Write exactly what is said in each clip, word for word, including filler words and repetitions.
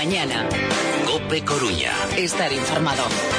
mañana. COPE Coruña. Estar informado.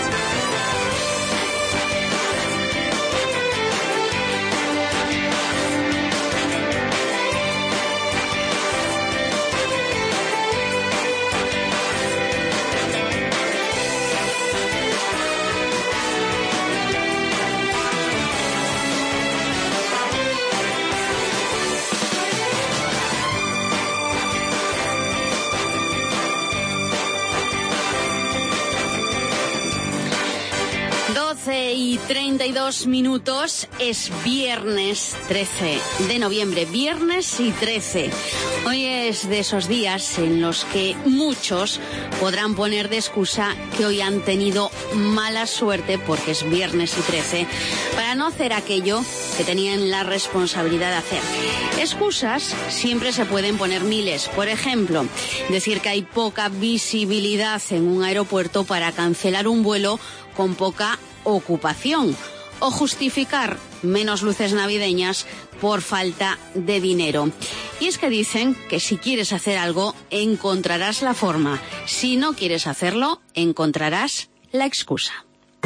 Y treinta y dos minutos, es viernes trece de noviembre, viernes y trece. Hoy es de esos días en los que muchos podrán poner de excusa que hoy han tenido mala suerte porque es viernes y trece, para no hacer aquello que tenían la responsabilidad de hacer. Excusas siempre se pueden poner miles. Por ejemplo, decir que hay poca visibilidad en un aeropuerto para cancelar un vuelo con poca ocupación, o justificar menos luces navideñas por falta de dinero. Y es que dicen que si quieres hacer algo, encontrarás la forma. Si no quieres hacerlo, encontrarás la excusa.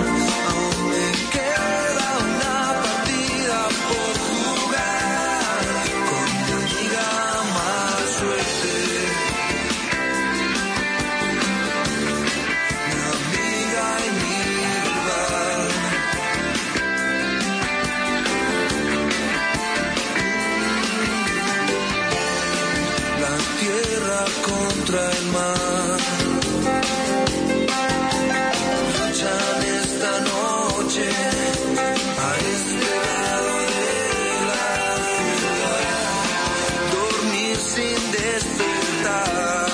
Contra el mar, luchan esta noche a este lado de la ciudad, dormir sin despertar,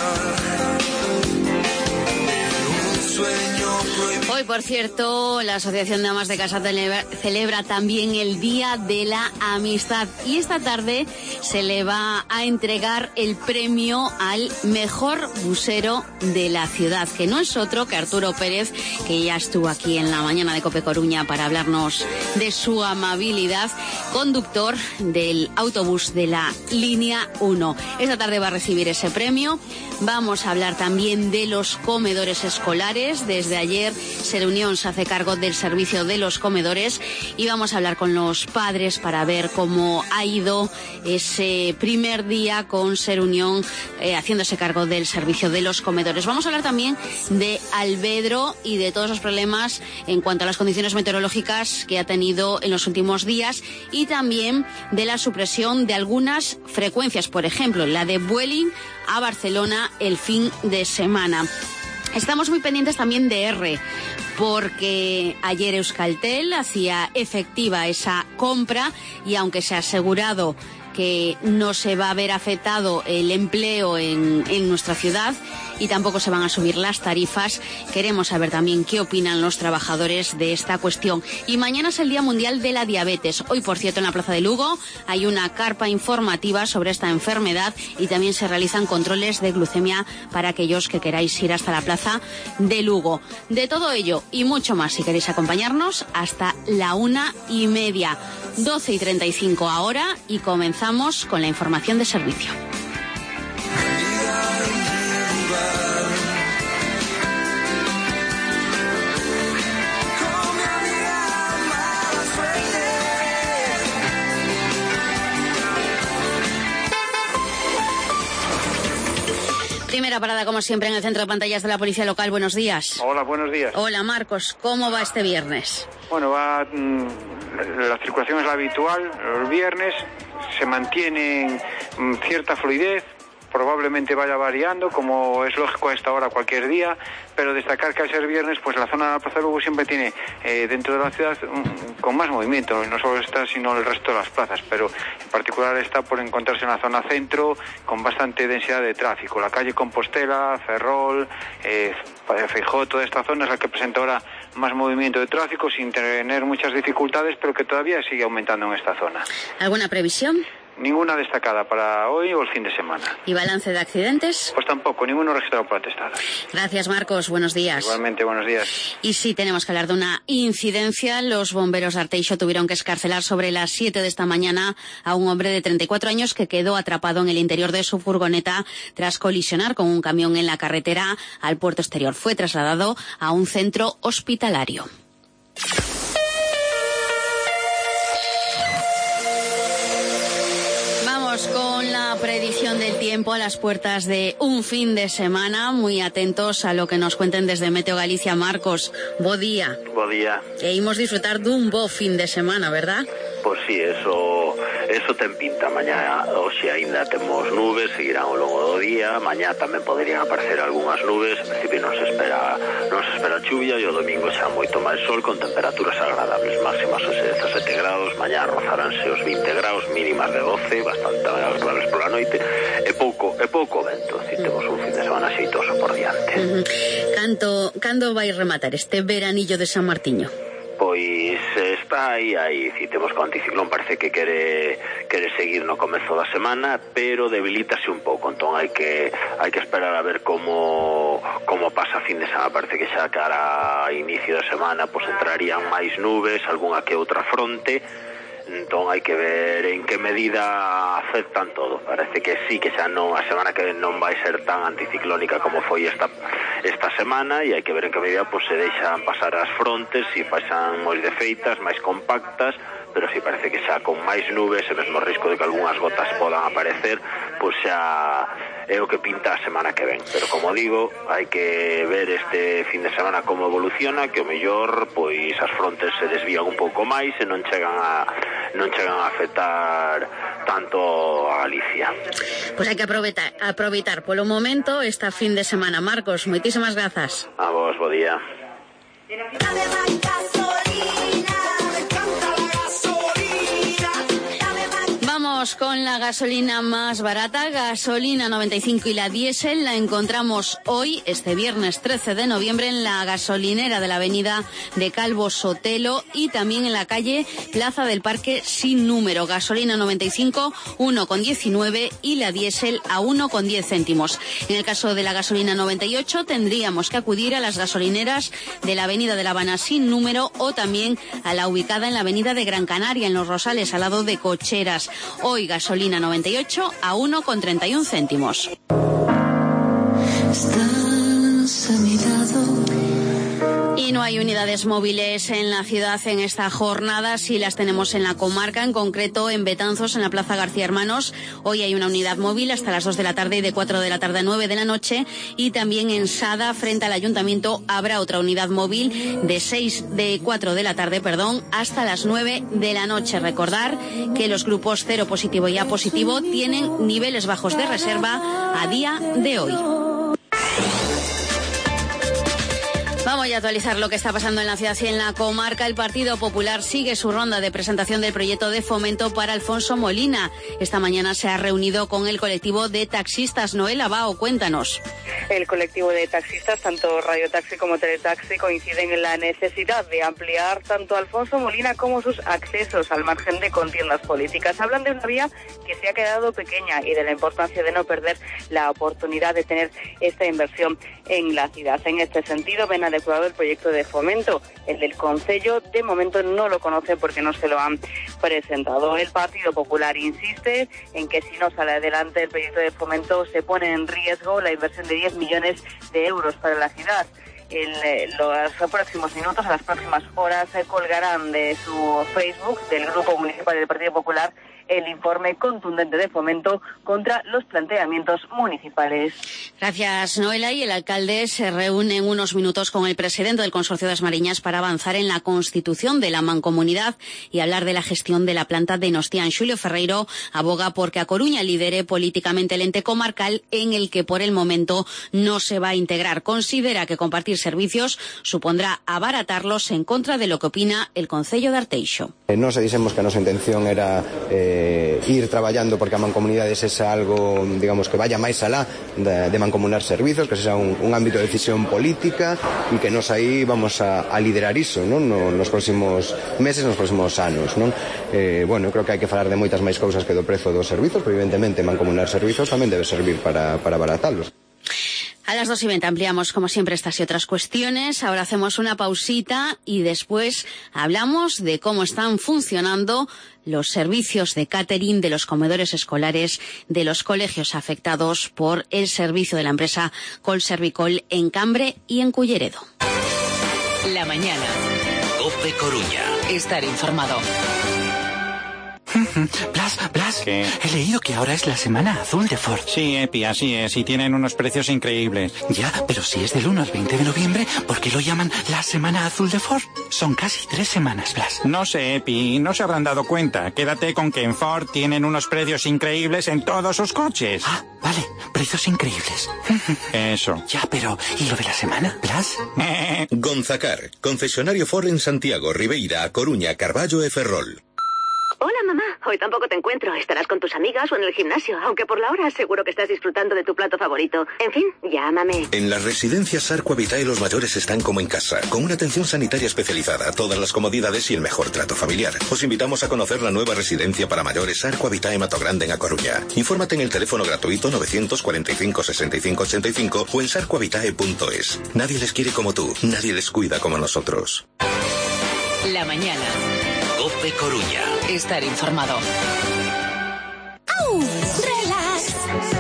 un sueño prohibido. Hoy, por cierto, la Asociación de Amas de Casa celebra, celebra también el Día de la Amistad, y esta tarde se le va a entregar el premio al mejor busero de la ciudad, que no es otro que Arturo Pérez, que ya estuvo aquí en la mañana de COPE Coruña para hablarnos de su amabilidad, conductor del autobús de la línea uno. Esta tarde va a recibir ese premio. Vamos a hablar también de los comedores escolares. Desde ayer Serunión se hace cargo del servicio de los comedores y vamos a hablar con los padres para ver cómo ha ido ese primer día con Serunión eh, haciéndose cargo del servicio de los comedores. Vamos a hablar también de Alvedro y de todos los problemas en cuanto a las condiciones meteorológicas que ha tenido en los últimos días, y también de la supresión de algunas frecuencias, por ejemplo, la de Vueling a Barcelona el fin de semana. Estamos muy pendientes también de R, porque ayer Euskaltel hacía efectiva esa compra y aunque se ha asegurado que no se va a ver afectado el empleo en, en nuestra ciudad y tampoco se van a subir las tarifas, queremos saber también qué opinan los trabajadores de esta cuestión. Y mañana es el Día Mundial de la Diabetes. Hoy, por cierto, en la Plaza de Lugo hay una carpa informativa sobre esta enfermedad y también se realizan controles de glucemia para aquellos que queráis ir hasta la Plaza de Lugo. De todo ello y mucho más, si queréis acompañarnos, hasta la una y media. doce y treinta y cinco ahora y comenzamos con la información de servicio. Primera parada, como siempre, en el centro de pantallas de la Policía Local. Buenos días. Hola, buenos días. Hola, Marcos. ¿Cómo va este viernes? Bueno, va... Mmm, la circulación es la habitual. Los viernes se mantiene mmm, cierta fluidez. Probablemente vaya variando, como es lógico a esta hora cualquier día, pero destacar que al ser viernes, pues la zona de la Plaza de Lugo siempre tiene eh, dentro de la ciudad um, con más movimiento, no solo esta, sino el resto de las plazas, pero en particular está por encontrarse en la zona centro con bastante densidad de tráfico. La calle Compostela, Ferrol, eh, Feijóo, toda esta zona es la que presenta ahora más movimiento de tráfico sin tener muchas dificultades, pero que todavía sigue aumentando en esta zona. ¿Alguna previsión? ninguna destacada para hoy o el fin de semana. ¿Y balance de accidentes? Pues tampoco, ninguno registrado por atestado. Gracias, Marcos. Buenos días. Igualmente, buenos días. Y sí, tenemos que hablar de una incidencia. Los bomberos de Arteixo tuvieron que excarcelar sobre las siete de esta mañana a un hombre de treinta y cuatro años que quedó atrapado en el interior de su furgoneta tras colisionar con un camión en la carretera al puerto exterior. Fue trasladado a un centro hospitalario. Con la predicción del tiempo a las puertas de un fin de semana, muy atentos a lo que nos cuenten desde Meteo Galicia. Marcos, bo día. Bo día. E imos disfrutar dun bo fin de semana, verdad? Pois sí, eso eso ten pinta. Mañá, hoxe aínda temos nubes, seguirán ao longo do día. Mañá tamén poderían aparecer algunhas nubes. En principio non se espera non se espera chuvia e o domingo xa moito máis sol con temperaturas agradables, máximas os dezasete grados. Mañá rozaránse os vinte graus, mínimas de doce, bastante agradables pola noite e pouco e pouco vento. Si temos un fin de semana xeitoso por diante. Uh-huh. Canto, cando vai rematar este veranillo de San Martiño? Pois está aí, aí, si temos que o anticiclón parece que quere quere seguir no comezo da semana, pero debilítase un pouco, entón hai que hai que esperar a ver como como pasa a fin de semana. Parece que xa cara a inicio da semana pois entrarían máis nubes, algunha que outra fronte. Entón hai que ver en que medida afectan todo. Parece que sí, que xa non, a semana que non vai ser tan anticiclónica como foi esta esta semana, e hai que ver en que medida pues, se deixan pasar as frontes, se pasan moi defeitas, máis compactas, pero si parece que xa con máis nubes e mesmo risco de que algunhas gotas podan aparecer, pois xa é o que pinta a semana que ven. Pero como digo, hai que ver este fin de semana como evoluciona, que o mellor pois as frontes se desvían un pouco máis e non chegan a non chegan a afectar tanto a Galicia. Pois hai que aproveitar, aproveitar polo momento esta fin de semana. Marcos, moitísimas grazas. A vos, bo día. Vamos con la gasolina más barata, gasolina noventa y cinco, y la diésel la encontramos hoy, este viernes trece de noviembre, en la gasolinera de la avenida de Calvo Sotelo y también en la calle Plaza del Parque sin número. Gasolina noventa y cinco, uno con diecinueve, y la diésel a uno con diez céntimos. En el caso de la gasolina noventa y ocho tendríamos que acudir a las gasolineras de la avenida de La Habana sin número o también a la ubicada en la avenida de Gran Canaria, en Los Rosales, al lado de Cocheras. Hoy gasolina noventa y ocho a uno con treinta y un céntimos. Estás a mi lado. Y no hay unidades móviles en la ciudad en esta jornada, sí las tenemos en la comarca, en concreto en Betanzos, en la Plaza García Hermanos. Hoy hay una unidad móvil hasta las dos de la tarde y de cuatro de la tarde a nueve de la noche. Y también en Sada, frente al Ayuntamiento, habrá otra unidad móvil de seis, de cuatro de la tarde, perdón, hasta las nueve de la noche. Recordar que los grupos cero positivo y A positivo tienen niveles bajos de reserva a día de hoy. Vamos a actualizar lo que está pasando en la ciudad y en la comarca. El Partido Popular sigue su ronda de presentación del proyecto de fomento para Alfonso Molina. Esta mañana se ha reunido con el colectivo de taxistas. Noela Bao, cuéntanos. El colectivo de taxistas, tanto Radio Taxi como Teletaxi, coinciden en la necesidad de ampliar tanto a Alfonso Molina como sus accesos al margen de contiendas políticas. Hablan de una vía que se ha quedado pequeña y de la importancia de no perder la oportunidad de tener esta inversión en la ciudad. En este sentido, ven adecuado el proyecto de fomento. El del Concello, de momento, no lo conoce porque no se lo han presentado. El Partido Popular insiste en que si no sale adelante el proyecto de fomento, se pone en riesgo la inversión de diez millones de euros para la ciudad. En eh, los próximos minutos, a las próximas horas, se colgarán de su Facebook del Grupo Municipal del Partido Popular el informe contundente de fomento contra los planteamientos municipales. Gracias, Noela. Y el alcalde se reúne en unos minutos con el presidente del Consorcio de As Mariñas para avanzar en la constitución de la mancomunidad y hablar de la gestión de la planta de Nostián. Xulio Ferreiro aboga porque A Coruña lidere políticamente el ente comarcal en el que por el momento no se va a integrar. Considera que compartir servicios supondrá abaratarlos, en contra de lo que opina el Concello de Arteixo. Eh, non se dixemos que a nosa intención era eh, eh, ir traballando porque a mancomunidades é algo, digamos, que vaya máis alá de, de mancomunar servizos, que sea un, un ámbito de decisión política e que nos aí vamos a, a liderar iso, non? No, nos próximos meses, nos próximos anos, non? Eh, bueno, creo que hai que falar de moitas máis cousas que do prezo dos servizos, pero evidentemente mancomunar servizos tamén debe servir para, para baratalos. A las dos y veinte ampliamos, como siempre, estas y otras cuestiones. Ahora hacemos una pausita y después hablamos de cómo están funcionando los servicios de catering de los comedores escolares de los colegios afectados por el servicio de la empresa Colservicol en Cambre y en Culleredo. La mañana. COPE Coruña. Estar informado. Blas, Blas, ¿qué? He leído que ahora es la semana azul de Ford. Sí, Epi, así es, y tienen unos precios increíbles. Ya, pero si es del uno al veinte de noviembre, ¿por qué lo llaman la semana azul de Ford? Son casi tres semanas, Blas. No sé, Epi, no se habrán dado cuenta. Quédate con que en Ford tienen unos precios increíbles en todos sus coches. Ah, vale, precios increíbles. Eso. Ya, pero ¿y lo de la semana, Blas? Gonzacar, concesionario Ford en Santiago, Ribeira, A Coruña, Carballo e Ferrol. Hola, mamá. Hoy tampoco te encuentro. Estarás con tus amigas o en el gimnasio, aunque por la hora seguro que estás disfrutando de tu plato favorito. En fin, llámame. En las residencias Sarco Vitae los mayores están como en casa, con una atención sanitaria especializada, todas las comodidades y el mejor trato familiar. Os invitamos a conocer la nueva residencia para mayores Sarco Vitae Mato Grande en A Coruña. Infórmate en el teléfono gratuito nueve cuatro cinco, seis cinco ocho cinco o en sarcoavitae punto es. Nadie les quiere como tú, nadie les cuida como nosotros. La mañana. COPE Coruña. Estar informado. ¡Au! ¡Relax!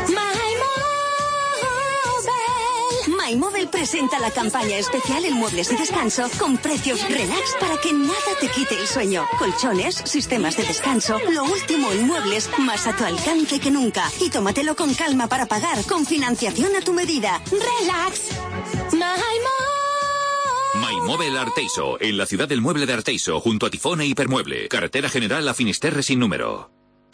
MyMobile. MyMobile presenta la campaña especial en muebles de descanso con precios relax para que nada te quite el sueño. Colchones, sistemas de descanso, lo último en muebles, más a tu alcance que nunca. Y tómatelo con calma para pagar, con financiación a tu medida. ¡Relax! MyMobile. MyMobile Arteiso, en la ciudad del mueble de Arteiso, junto a Tifón e Hipermueble. Carretera General a Finisterre sin número.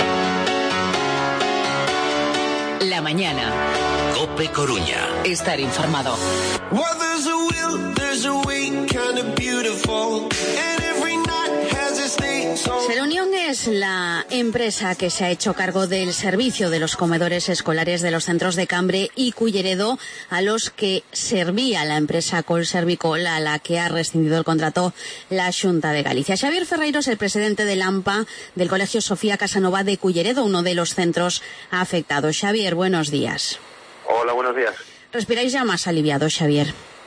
La mañana. COPE Coruña. Estar informado. Well, there's a will, there's a way, kind of beautiful. And every night has a state song. Serunión es la empresa que se ha hecho cargo del servicio de los comedores escolares de los centros de Cambre y Culleredo, a los que servía la empresa Colservicol, a la que ha rescindido el contrato la Xunta de Galicia. Xavier Ferreiro es el presidente del AMPA del Colegio Sofía Casanova de Culleredo, uno de los centros afectados. Xavier, buenos días. Hola, buenos días. ¿Respiráis ya más aliviados, Xavier?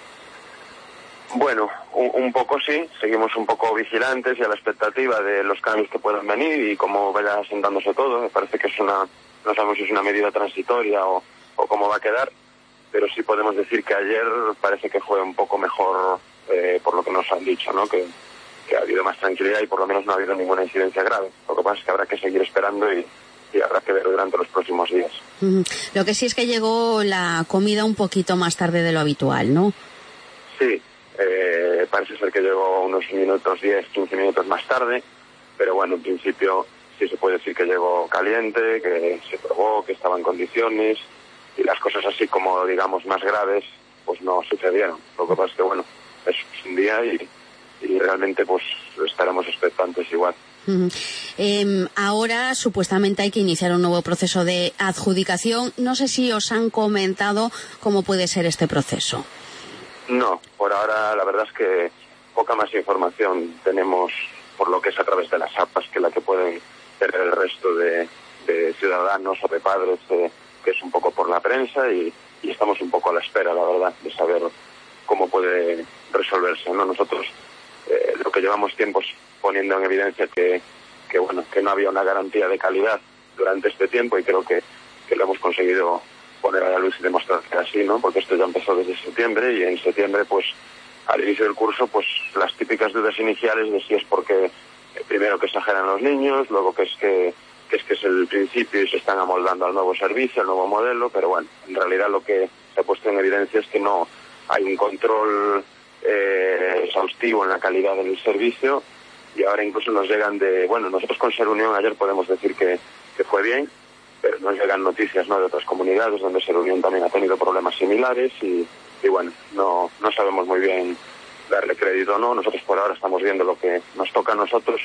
Bueno, un, un poco sí, seguimos un poco vigilantes y a la expectativa de los cambios que puedan venir y cómo vaya asentándose todo. Me parece que es una, no sabemos si es una medida transitoria o, o cómo va a quedar, pero sí podemos decir que ayer parece que fue un poco mejor eh, por lo que nos han dicho, ¿no? Que, que ha habido más tranquilidad y por lo menos no ha habido ninguna incidencia grave. Lo que pasa es que habrá que seguir esperando y, y habrá que ver durante los próximos días. Mm, lo que sí es que llegó la comida un poquito más tarde de lo habitual, ¿no? Sí. Eh, parece ser que llegó unos minutos, diez, quince minutos más tarde, pero bueno, en principio sí se puede decir que llegó caliente, que se probó, que estaba en condiciones y las cosas así como, digamos, más graves, pues no sucedieron. Lo que pasa es que, bueno, es un día y, y realmente pues estaremos expectantes igual. Uh-huh. Eh, ahora supuestamente hay que iniciar un nuevo proceso de adjudicación. No sé si os han comentado cómo puede ser este proceso. No, por ahora la verdad es que poca más información tenemos por lo que es a través de las A P As que la que pueden tener el resto de, de ciudadanos o de padres, eh, que es un poco por la prensa y, y estamos un poco a la espera, la verdad, de saber cómo puede resolverse, ¿no? Nosotros eh, lo que llevamos tiempos poniendo en evidencia que, que, bueno, que no había una garantía de calidad durante este tiempo y creo que, que lo hemos conseguido poner a la luz y demostrar que así, ¿no? Porque esto ya empezó desde septiembre y en septiembre, pues, al inicio del curso, pues, las típicas dudas iniciales de si es porque, eh, primero, que exageran los niños, luego que es que, que es que es el principio y se están amoldando al nuevo servicio, al nuevo modelo, pero bueno, en realidad lo que se ha puesto en evidencia es que no hay un control eh, exhaustivo en la calidad del servicio y ahora incluso nos llegan de, bueno, nosotros con Serunión ayer podemos decir que, que fue bien, pero nos llegan noticias, ¿no?, de otras comunidades donde Serunión también ha tenido problemas similares y, y bueno, no, no sabemos muy bien darle crédito o no. Nosotros por ahora estamos viendo lo que nos toca a nosotros y,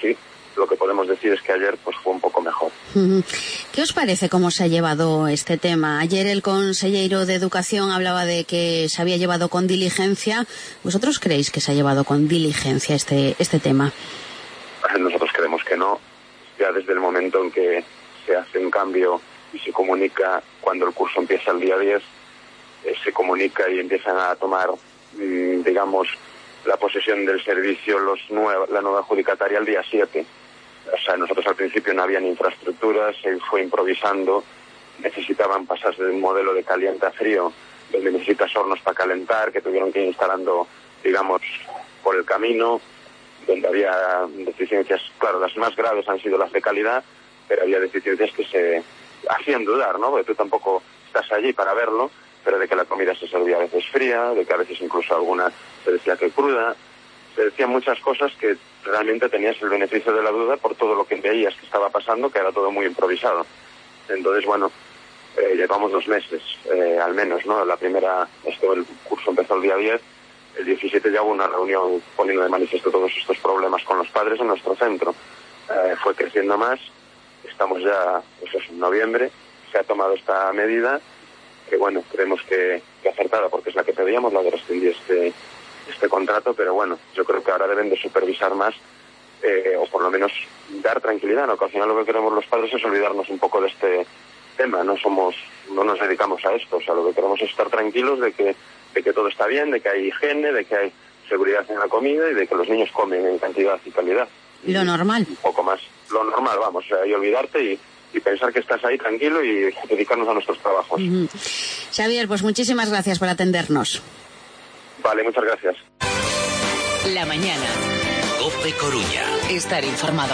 lo que podemos decir es que ayer pues fue un poco mejor. ¿Qué os parece cómo se ha llevado este tema? Ayer el consejero de Educación hablaba de que se había llevado con diligencia. ¿Vosotros creéis que se ha llevado con diligencia este, este tema? Nosotros creemos que no. Ya desde el momento en que se hace un cambio y se comunica cuando el curso empieza el día diez, eh, se comunica y empiezan a tomar, mmm, digamos, la posesión del servicio los nueva, la nueva adjudicataria el día siete. O sea, nosotros al principio no habían infraestructuras, se fue improvisando, necesitaban pasarse de un modelo de caliente a frío, donde necesitas hornos para calentar, que tuvieron que ir instalando, digamos, por el camino, donde había deficiencias, claro, las más graves han sido las de calidad, pero había deficiencias que se hacían dudar, ¿no? Porque tú tampoco estás allí para verlo, pero de que la comida se servía a veces fría, de que a veces incluso alguna se decía que cruda, se decían muchas cosas que realmente tenías el beneficio de la duda por todo lo que veías que estaba pasando, que era todo muy improvisado. Entonces, bueno, eh, llevamos dos meses, eh, al menos, ¿no? La primera, esto, el curso empezó el día diez, el diecisiete ya hubo una reunión poniendo de manifiesto todos estos problemas con los padres en nuestro centro. Eh, fue creciendo más, estamos ya, pues eso, en noviembre, se ha tomado esta medida, que bueno, creemos que, que acertada, porque es la que pedíamos, la de rescindir este, este contrato, pero bueno, yo creo que ahora deben de supervisar más, eh, o por lo menos dar tranquilidad, ¿no? Que al final lo que queremos los padres es olvidarnos un poco de este tema, no somos, no nos dedicamos a esto, o sea, lo que queremos es estar tranquilos de que, de que todo está bien, de que hay higiene, de que hay seguridad en la comida y de que los niños comen en cantidad y calidad. Lo normal. Un poco más, lo normal, vamos, o sea, y olvidarte y y pensar que estás ahí tranquilo y dedicarnos a nuestros trabajos. Uh-huh. Xavier, pues muchísimas gracias por atendernos. Vale, muchas gracias. La mañana. COPE Coruña. Estar informado.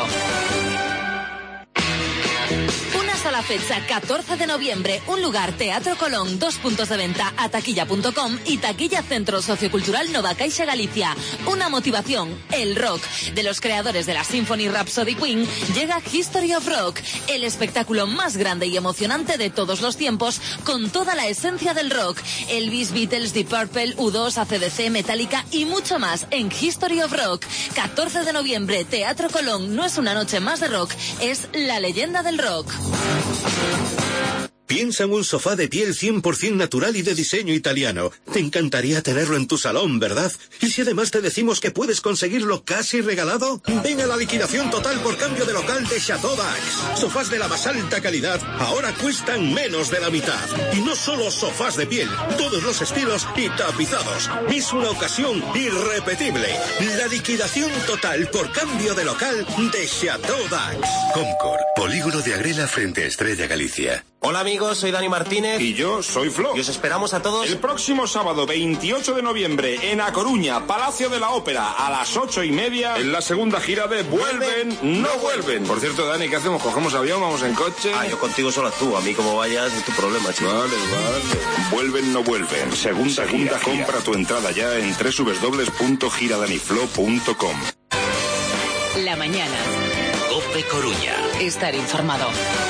La fecha catorce de noviembre, un lugar Teatro Colón, dos puntos de venta a taquilla punto com y Taquilla Centro Sociocultural Nova Caixa Galicia. Una motivación, el rock. De los creadores de la Symphony Rhapsody Queen llega History of Rock, el espectáculo más grande y emocionante de todos los tiempos, con toda la esencia del rock. Elvis, Beatles, Deep Purple, U dos, A C D C, Metallica y mucho más en History of Rock. catorce de noviembre, Teatro Colón. No es una noche más de rock, es la leyenda del rock. Piensa en un sofá de piel cien por ciento natural y de diseño italiano. Te encantaría tenerlo en tu salón, ¿verdad? ¿Y si además te decimos que puedes conseguirlo casi regalado? Ven a la liquidación total por cambio de local de Chateau Dax. Sofás de la más alta calidad ahora cuestan menos de la mitad. Y no solo sofás de piel, todos los estilos y tapizados. Es una ocasión irrepetible. La liquidación total por cambio de local de Chateau Dax. Comcor, polígono de Agrela frente a Estrella Galicia. Hola amigos, soy Dani Martínez. Y yo soy Flo. Y os esperamos a todos el próximo sábado veintiocho de noviembre en A Coruña, Palacio de la Ópera, a las ocho y media, en la segunda gira de Vuelven, ¿Vuelven? No Vuelven. Por cierto, Dani, ¿qué hacemos? ¿Cogemos avión? ¿Vamos en coche? Ah, yo contigo solo actúo. A mí como vayas es tu problema, chico. Vale, vale. Vuelven, No Vuelven. Segunda, Segunda gira, compra gira. Tu entrada ya en doble u doble u doble u punto gira daniflo punto com. La mañana. COPE Coruña. Estar informado.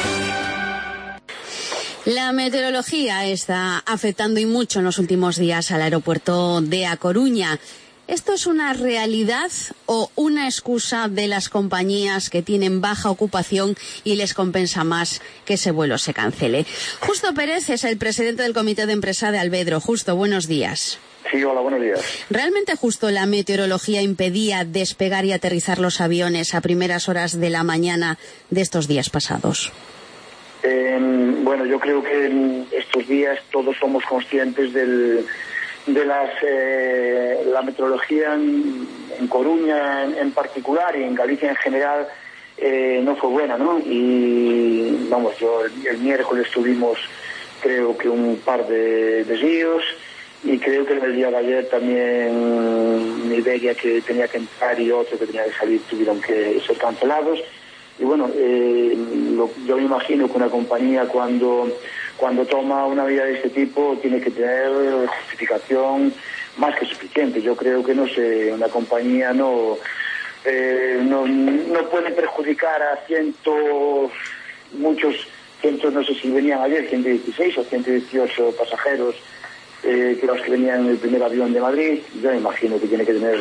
La meteorología está afectando y mucho en los últimos días al aeropuerto de A Coruña. ¿Esto es una realidad o una excusa de las compañías que tienen baja ocupación y les compensa más que ese vuelo se cancele? Justo Pérez es el presidente del Comité de Empresa de Albedro. Justo, buenos días. Sí, hola, buenos días. ¿Realmente justo la meteorología impedía despegar y aterrizar los aviones a primeras horas de la mañana de estos días pasados? Eh, bueno, yo creo que en estos días todos somos conscientes del, de las, eh, la meteorología en, en Coruña en, en particular y en Galicia en general eh, no fue buena, ¿no? Y vamos, yo el, el miércoles tuvimos creo que un par de desvíos y creo que en el día de ayer también Iberia que tenía que entrar y otro que tenía que salir tuvieron que ser cancelados. Y bueno, eh, lo, yo me imagino que una compañía cuando, cuando toma una medida de este tipo tiene que tener justificación más que suficiente. Yo creo que no sé, una compañía no, eh, no, no puede perjudicar a cientos, muchos, cientos, no sé si venían ayer, ciento dieciséis o ciento dieciocho pasajeros, eh, que los que venían en el primer avión de Madrid. Yo me imagino que tiene que tener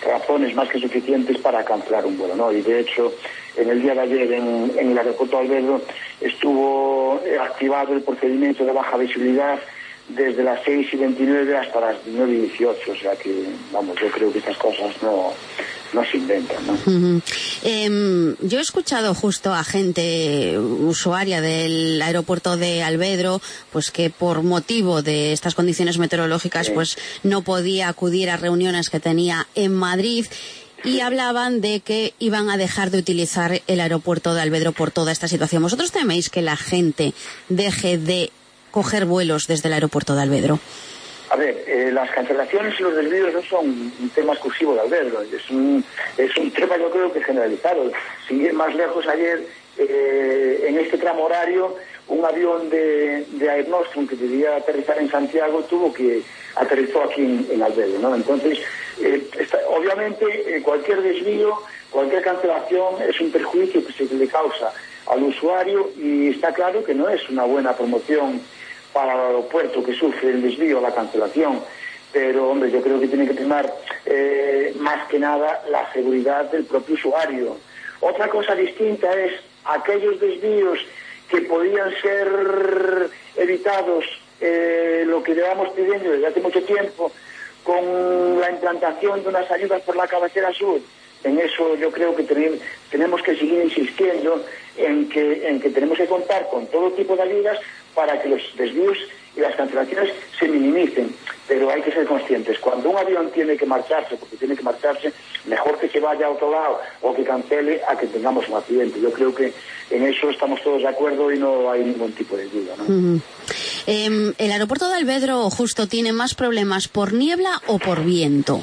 razones más que suficientes para cancelar un vuelo, ¿no? Y de hecho, en el día de ayer en, en el aeropuerto de Alvedro estuvo activado el procedimiento de baja visibilidad desde las seis y veintinueve hasta las nueve y dieciocho, o sea que, vamos, yo creo que estas cosas no, no se inventan, ¿no? Uh-huh. eh, yo he escuchado justo a gente usuaria del aeropuerto de Alvedro, pues que por motivo de estas condiciones meteorológicas, sí, pues no podía acudir a reuniones que tenía en Madrid. Y hablaban de que iban a dejar de utilizar el aeropuerto de Alvedro por toda esta situación. ¿Vosotros teméis que la gente deje de coger vuelos desde el aeropuerto de Alvedro? A ver, eh, las cancelaciones y los desvíos no son un tema exclusivo de Alvedro. Es un, es un tema, yo creo que generalizado. Sin ir más lejos, ayer, eh, en este tramo horario, un avión de, de Air Nostrum que debía aterrizar en Santiago tuvo que aterrizó aquí en, en Alvedro, ¿no? Entonces, eh, está, obviamente, eh, cualquier desvío, cualquier cancelación es un perjuicio que se le causa al usuario y está claro que no es una buena promoción para el aeropuerto que sufre el desvío o la cancelación. Pero, hombre, yo creo que tiene que primar eh, más que nada la seguridad del propio usuario. Otra cosa distinta es aquellos desvíos que podían ser evitados, eh, lo que llevamos pidiendo desde hace mucho tiempo, con la implantación de unas ayudas por la cabecera sur. En eso yo creo que ten, tenemos que seguir insistiendo en que, en que tenemos que contar con todo tipo de ayudas para que los desvíos y las cancelaciones se minimicen. Pero hay que ser conscientes, cuando un avión tiene que marcharse, porque tiene que marcharse, mejor que se vaya a otro lado o que cancele a que tengamos un accidente. Yo creo que en eso estamos todos de acuerdo y no hay ningún tipo de duda, ¿no? Uh-huh. eh, ¿El aeropuerto de Alvedro justo tiene más problemas por niebla o por viento?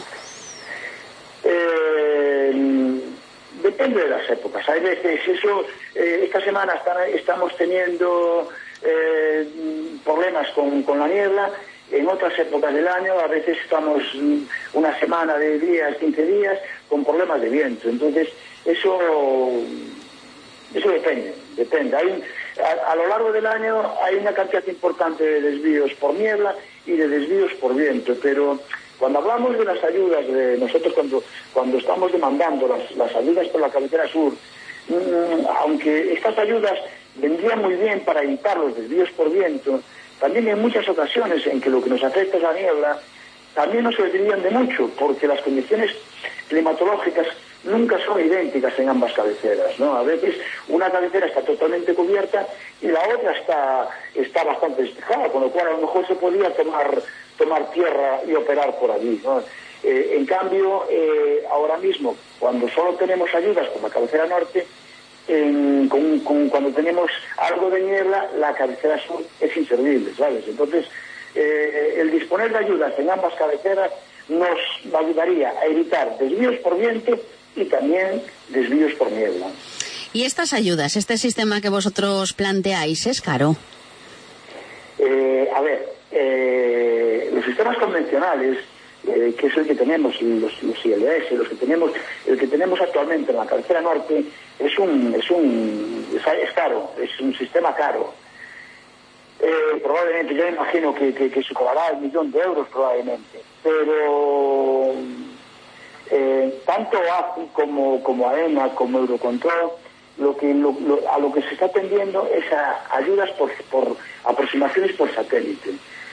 Eh, depende de las épocas. Hay veces, eso, eh, esta semana están, estamos teniendo eh, problemas con, con la niebla. En otras épocas del año a veces estamos una semana de días, quince días, con problemas de viento. Entonces, eso eso depende, depende. Hay, a, a lo largo del año hay una cantidad importante de desvíos por niebla y de desvíos por viento, pero cuando hablamos de las ayudas, de nosotros cuando, cuando estamos demandando las, las ayudas por la cabecera sur, mmm, aunque estas ayudas vendrían muy bien para evitar los desvíos por viento, también hay muchas ocasiones en que lo que nos afecta es la niebla, también nos servirían de mucho, porque las condiciones climatológicas nunca son idénticas en ambas cabeceras, ¿no? A veces una cabecera está totalmente cubierta y la otra está, está bastante despejada, con lo cual a lo mejor se podía tomar, tomar tierra y operar por allí, ¿no? Eh, en cambio, eh, ahora mismo, cuando solo tenemos ayudas por la cabecera norte, En, con, con, cuando tenemos algo de niebla, la cabecera sur es inservible, ¿sabes? Entonces, eh, el disponer de ayudas en ambas cabeceras nos ayudaría a evitar desvíos por viento y también desvíos por niebla. ¿Y estas ayudas, este sistema que vosotros planteáis, es caro? Eh, a ver, eh, los sistemas convencionales, eh, que es el que tenemos, los, los I L S, los que tenemos, el que tenemos actualmente en la cabecera norte, es un, es un, es, es caro, es un sistema caro. Eh, probablemente, yo imagino que, que, que superará el millón de euros probablemente, pero eh, tanto A C I como, como AENA, como Eurocontrol, lo que, lo, lo, a lo que se está atendiendo es a ayudas por, por aproximaciones por satélite.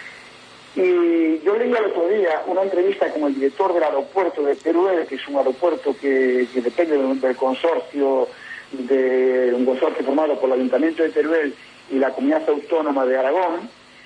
Y yo leí el otro día una entrevista con el director del aeropuerto de Teruel, que es un aeropuerto que, que depende del, del consorcio, de un consorcio formado por el Ayuntamiento de Teruel y la Comunidad Autónoma de Aragón,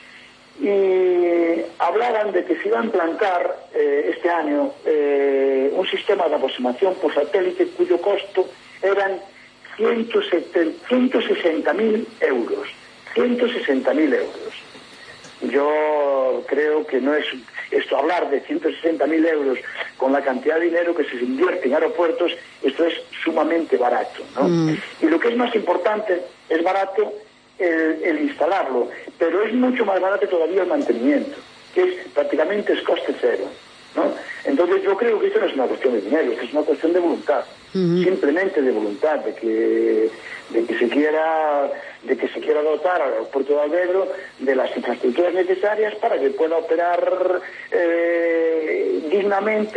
y hablaban de que se iba a implantar eh, este año eh, un sistema de aproximación por satélite cuyo costo eran ciento sesenta mil euros. ciento sesenta mil euros. Yo creo que no es esto, hablar de ciento sesenta mil euros con la cantidad de dinero que se invierte en aeropuertos, esto es sumamente barato, ¿no? Mm. Y lo que es más importante, es barato el, el instalarlo, pero es mucho más barato todavía el mantenimiento, que es prácticamente es coste cero, ¿no? Entonces yo creo que esto no es una cuestión de dinero, esto es una cuestión de voluntad, mm-hmm. simplemente de voluntad, de que de que se quiera de que se quiera dotar al aeropuerto de Alvedro de las infraestructuras necesarias para que pueda operar eh, dignamente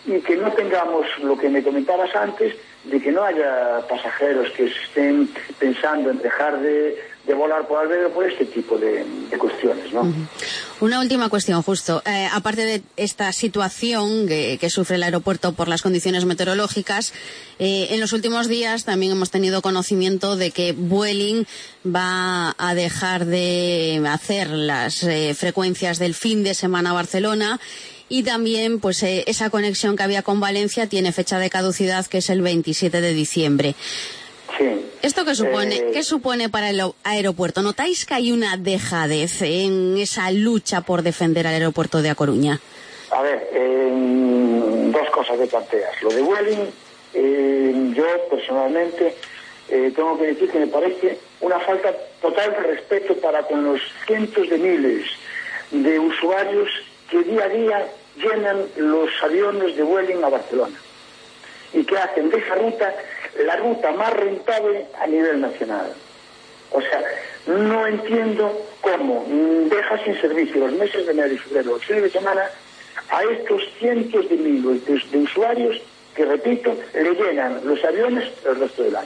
y que no tengamos lo que me comentabas antes, de que no haya pasajeros que estén pensando en dejar de, de volar por Alvedro por este tipo de, de cuestiones, ¿no? Uh-huh. Una última cuestión, justo. Eh, aparte de esta situación que, que sufre el aeropuerto por las condiciones meteorológicas, eh, en los últimos días también hemos tenido conocimiento de que Vueling va a dejar de hacer las eh, frecuencias del fin de semana a Barcelona. Y también, pues, eh, esa conexión que había con Valencia tiene fecha de caducidad, que es el veintisiete de diciembre. Sí. ¿Esto qué supone, eh... qué supone para el aeropuerto? ¿Notáis que hay una dejadez en esa lucha por defender al aeropuerto de A Coruña? A ver, eh, dos cosas que planteas. Lo de Vueling, eh, yo personalmente eh, tengo que decir que me parece una falta total de respeto para con los cientos de miles de usuarios que día a día llenan los aviones de Vueling a Barcelona y que hacen de esa ruta la ruta más rentable a nivel nacional. O sea, no entiendo cómo deja sin servicio los meses de enero y febrero, los fines de semana, a estos cientos de miles de, de usuarios que, repito, le llenan los aviones el resto del año.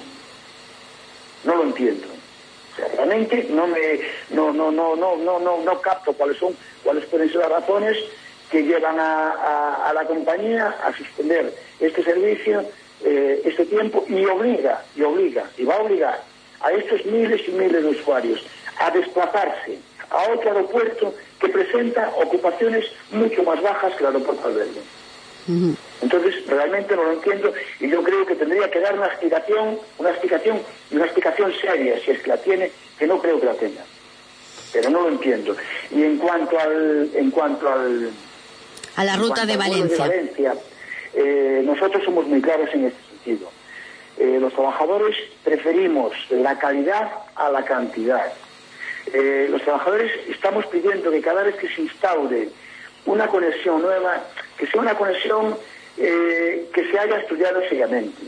No lo entiendo. O sea, realmente no me no no no no no no no capto cuáles son cuáles pueden ser las razones que llevan a, a, a la compañía a suspender este servicio eh, este tiempo y obliga y obliga y va a obligar a estos miles y miles de usuarios a desplazarse a otro aeropuerto que presenta ocupaciones mucho más bajas que el aeropuerto Albergue. Uh-huh. Entonces realmente no lo entiendo y yo creo que tendría que dar una explicación una explicación y una explicación seria, si es que la tiene, que no creo que la tenga, pero no lo entiendo. Y en cuanto al en cuanto al a la ruta de Valencia, de Valencia eh, nosotros somos muy claros en este sentido. Eh, los trabajadores preferimos la calidad a la cantidad. Eh, los trabajadores estamos pidiendo que cada vez que se instaure una conexión nueva, que sea una conexión eh, que se haya estudiado seriamente.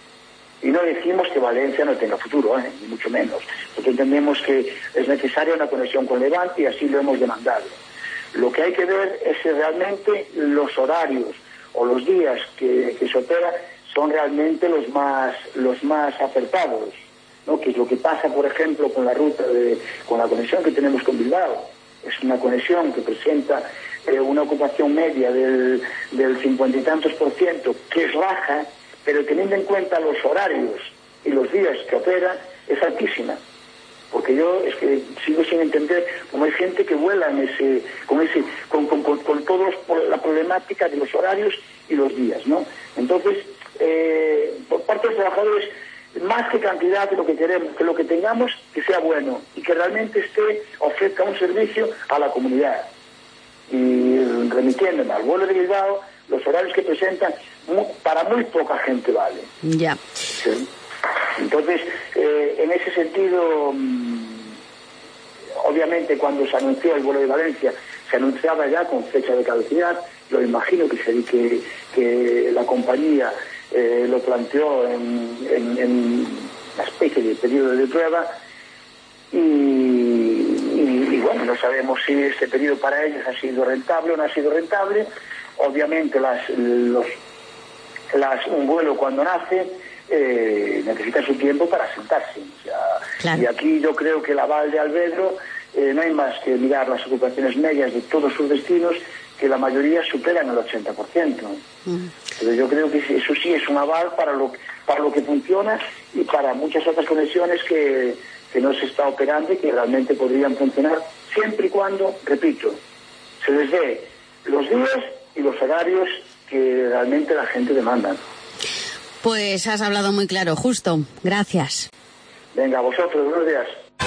Y no decimos que Valencia no tenga futuro, ¿eh? Ni mucho menos. Porque entendemos que es necesaria una conexión con Levante y así lo hemos demandado. Lo que hay que ver es si realmente los horarios o los días que, que se opera son realmente los más los más acertados, ¿no? Que es lo que pasa, por ejemplo, con la ruta de, con la conexión que tenemos con Bilbao. Es una conexión que presenta eh, una ocupación media del, del cincuenta y tantos por ciento, que es baja, pero teniendo en cuenta los horarios y los días que opera, es altísima. Porque yo es que sigo sin entender cómo hay gente que vuela en ese, con ese, con, con, con, con toda la problemática de los horarios y los días, ¿no? Entonces, eh, por parte de los trabajadores, más que cantidad de lo que queremos, que lo que tengamos que sea bueno y que realmente esté, ofrezca un servicio a la comunidad. Y remitiéndome al vuelo de Bilbao, los horarios que presentan, muy, para muy poca gente vale. Ya. ¿Sí? Entonces, eh, en ese sentido, mmm, obviamente cuando se anunció el vuelo de Valencia, se anunciaba ya con fecha de caducidad. Lo imagino que, se, que, que la compañía eh, lo planteó en, en, en una especie de periodo de prueba y, y, y bueno, no sabemos si ese periodo para ellos ha sido rentable o no ha sido rentable. Obviamente las, los, las, un vuelo cuando nace eh, necesita su tiempo para sentarse. O sea, claro. Y aquí yo creo que el aval de Alvedro, eh, no hay más que mirar las ocupaciones medias de todos sus destinos, que la mayoría superan el ochenta por ciento. Mm. Pero yo creo que eso sí es un aval para lo, para lo que funciona y para muchas otras conexiones que, que no se está operando y que realmente podrían funcionar siempre y cuando, repito, se les dé los días y los horarios que realmente la gente demanda. Pues has hablado muy claro, Justo. Gracias. Venga, a vosotros, buenos días.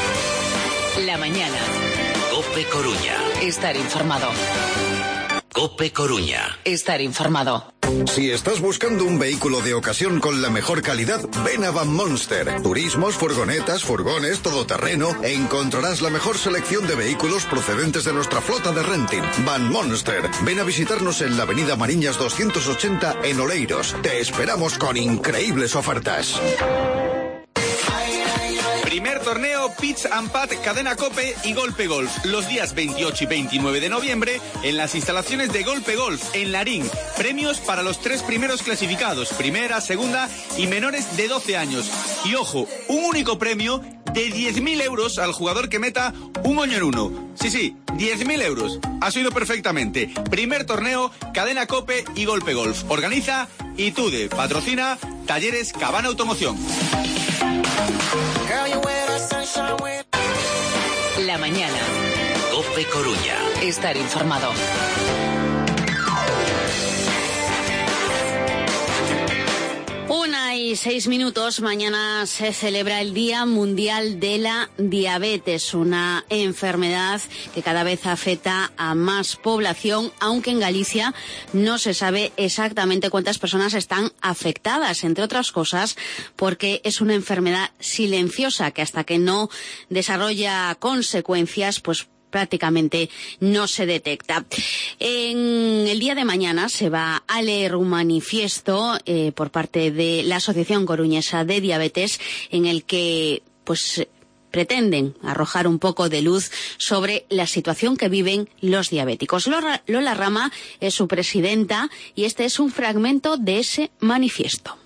La mañana. COPE Coruña. Estar informado. COPE Coruña. Estar informado. Si estás buscando un vehículo de ocasión con la mejor calidad, ven a Van Monster. Turismos, furgonetas, furgones, todoterreno. Encontrarás la mejor selección de vehículos procedentes de nuestra flota de renting. Van Monster. Ven a visitarnos en la avenida Mariñas doscientos ochenta en Oleiros. Te esperamos con increíbles ofertas. Primer torneo Pitch and Pad Cadena Cope y Golpe Golf, los días veintiocho y veintinueve de noviembre en las instalaciones de Golpe Golf en Larín. Premios para los tres primeros clasificados, primera, segunda y menores de doce años. Y ojo, un único premio de diez mil euros al jugador que meta un hoyo en uno. Sí, sí, diez mil euros. Has oído perfectamente. Primer torneo Cadena Cope y Golpe Golf. Organiza Itude. Patrocina Talleres Cabana Automoción. La mañana. Cope Coruña. Estar informado. Una y seis minutos. Mañana se celebra el Día Mundial de la Diabetes, una enfermedad que cada vez afecta a más población, aunque en Galicia no se sabe exactamente cuántas personas están afectadas, entre otras cosas porque es una enfermedad silenciosa que hasta que no desarrolla consecuencias, pues prácticamente no se detecta. En el día de mañana se va a leer un manifiesto eh, por parte de la Asociación Coruñesa de Diabetes en el que pues pretenden arrojar un poco de luz sobre la situación que viven los diabéticos. Lola, Lola Rama es su presidenta y este es un fragmento de ese manifiesto.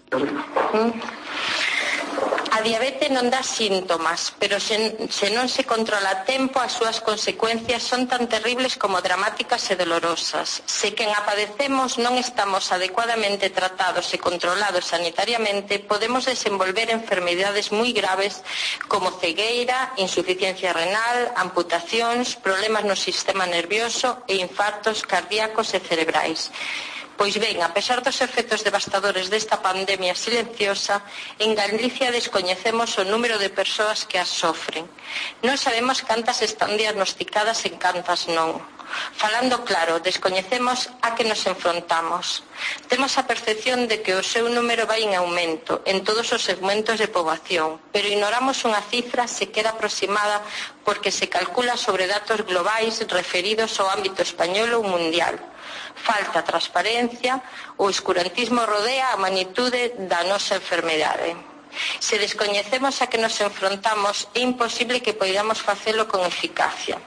A diabetes non dá síntomas, pero se, se non se controla a tempo, as súas consecuencias son tan terribles como dramáticas e dolorosas. Se quen a padecemos non estamos adecuadamente tratados e controlados sanitariamente, podemos desenvolver enfermedades moi graves como cegueira, insuficiencia renal, amputacións, problemas no sistema nervioso e infartos cardíacos e cerebrais. Pois ben, a pesar dos efectos devastadores desta pandemia silenciosa, en Galicia descoñecemos o número de persoas que as sofren. Non sabemos cantas están diagnosticadas e cantas non. Falando claro, descoñecemos a que nos enfrontamos. Temos a percepción de que o seu número vai en aumento en todos os segmentos de poboación, pero ignoramos unha cifra sequera aproximada porque se calcula sobre datos globais referidos ao ámbito español ou mundial. Falta transparencia, o escurantismo rodea a magnitude da nosa enfermedade. Se descoñecemos a que nos enfrontamos, é imposible que poidamos facelo con eficacia.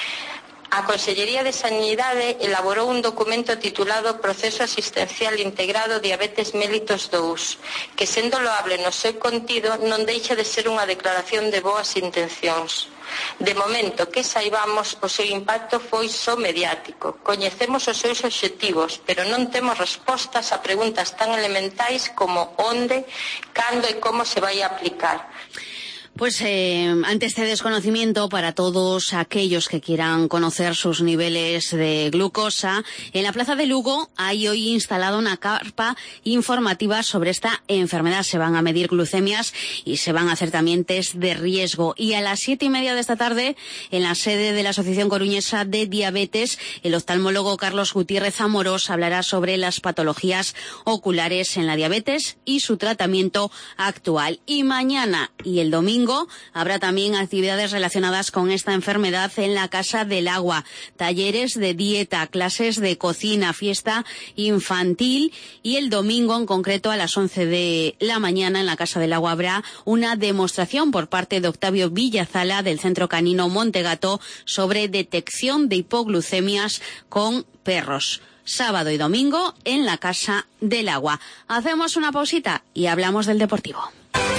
A Consellería de Sanidade elaborou un documento titulado Proceso Asistencial Integrado Diabetes Mellitus dous, que sendo loable no seu contido non deixa de ser unha declaración de boas intencións. De momento que saibamos, o seu impacto foi só mediático. Coñecemos os seus obxectivos, pero non temos respostas a preguntas tan elementais como onde, cando e como se vai a aplicar. Pues eh, ante este desconocimiento, para todos aquellos que quieran conocer sus niveles de glucosa, en la Plaza de Lugo hay hoy instalada una carpa informativa sobre esta enfermedad. Se van a medir glucemias y se van a hacer también test de riesgo. Y a las siete y media de esta tarde, en la sede de la Asociación Coruñesa de Diabetes, el oftalmólogo Carlos Gutiérrez Amorós hablará sobre las patologías oculares en la diabetes y su tratamiento actual. Y mañana y el domingo habrá también actividades relacionadas con esta enfermedad en la Casa del Agua, talleres de dieta, clases de cocina, fiesta infantil y el domingo en concreto a las once de la mañana en la Casa del Agua habrá una demostración por parte de Octavio Villazala del Centro Canino Montegato sobre detección de hipoglucemias con perros. Sábado y domingo en la Casa del Agua. Hacemos una pausita y hablamos del deportivo.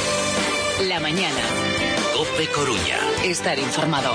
La mañana. Cope Coruña. Estar informado.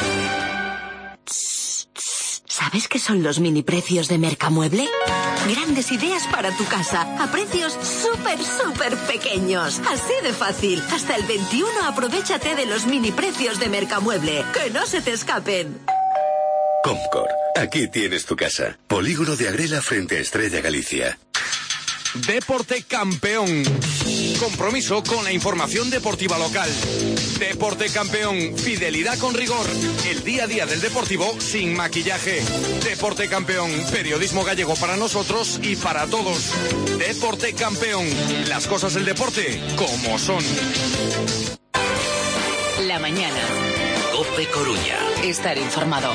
¿Sabes qué son los mini precios de Mercamueble? Grandes ideas para tu casa, a precios súper, súper pequeños. Así de fácil. Hasta el veintiuno aprovéchate de los mini precios de Mercamueble. ¡Que no se te escapen! Comcor. Aquí tienes tu casa. Polígono de Agrela frente a Estrella Galicia. Deporte Campeón. Compromiso con la información deportiva local. Deporte Campeón. Fidelidad con rigor. El día a día del deportivo sin maquillaje. Deporte Campeón. Periodismo gallego para nosotros y para todos. Deporte Campeón. Las cosas del deporte como son. La mañana. Cope Coruña. Estar informado.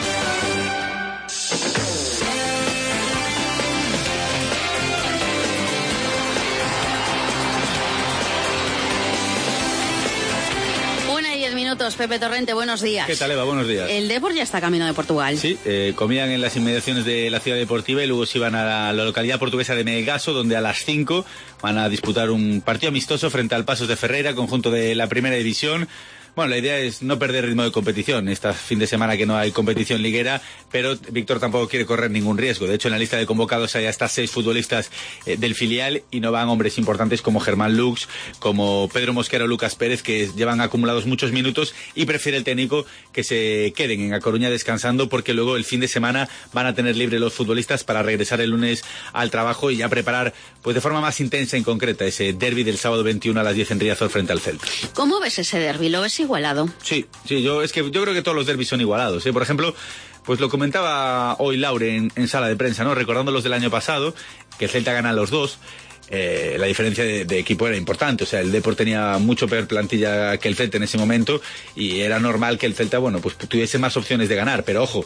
minutos. Pepe Torrente, buenos días. ¿Qué tal, Eva? Buenos días. El Depor ya está camino de Portugal. Sí, eh, comían en las inmediaciones de la ciudad deportiva y luego se iban a la, la localidad portuguesa de Melgaço, donde a las cinco van a disputar un partido amistoso frente al Paços de Ferreira, conjunto de la primera división. Bueno, la idea es no perder ritmo de competición. Este fin de semana que no hay competición liguera, pero Víctor tampoco quiere correr ningún riesgo. De hecho, en la lista de convocados hay hasta seis futbolistas eh, del filial y no van hombres importantes como Germán Lux, como Pedro Mosquera o Lucas Pérez, que llevan acumulados muchos minutos, y prefiere el técnico que se queden en A Coruña descansando, porque luego el fin de semana van a tener libre los futbolistas para regresar el lunes al trabajo y ya preparar pues de forma más intensa y concreta ese derbi del sábado veintiuno a las diez en Riazor frente al Celta. ¿Cómo ves ese derbi? ¿Lo ves igualado? Sí, sí, yo es que yo creo que todos los derbis son igualados, ¿eh? Por ejemplo, pues lo comentaba hoy Laure en, en sala de prensa, ¿no? Recordando los del año pasado, que el Celta gana los dos. Eh, la diferencia de, de equipo era importante, o sea, el Depor tenía mucho peor plantilla que el Celta en ese momento y era normal que el Celta, bueno, pues tuviese más opciones de ganar, pero ojo,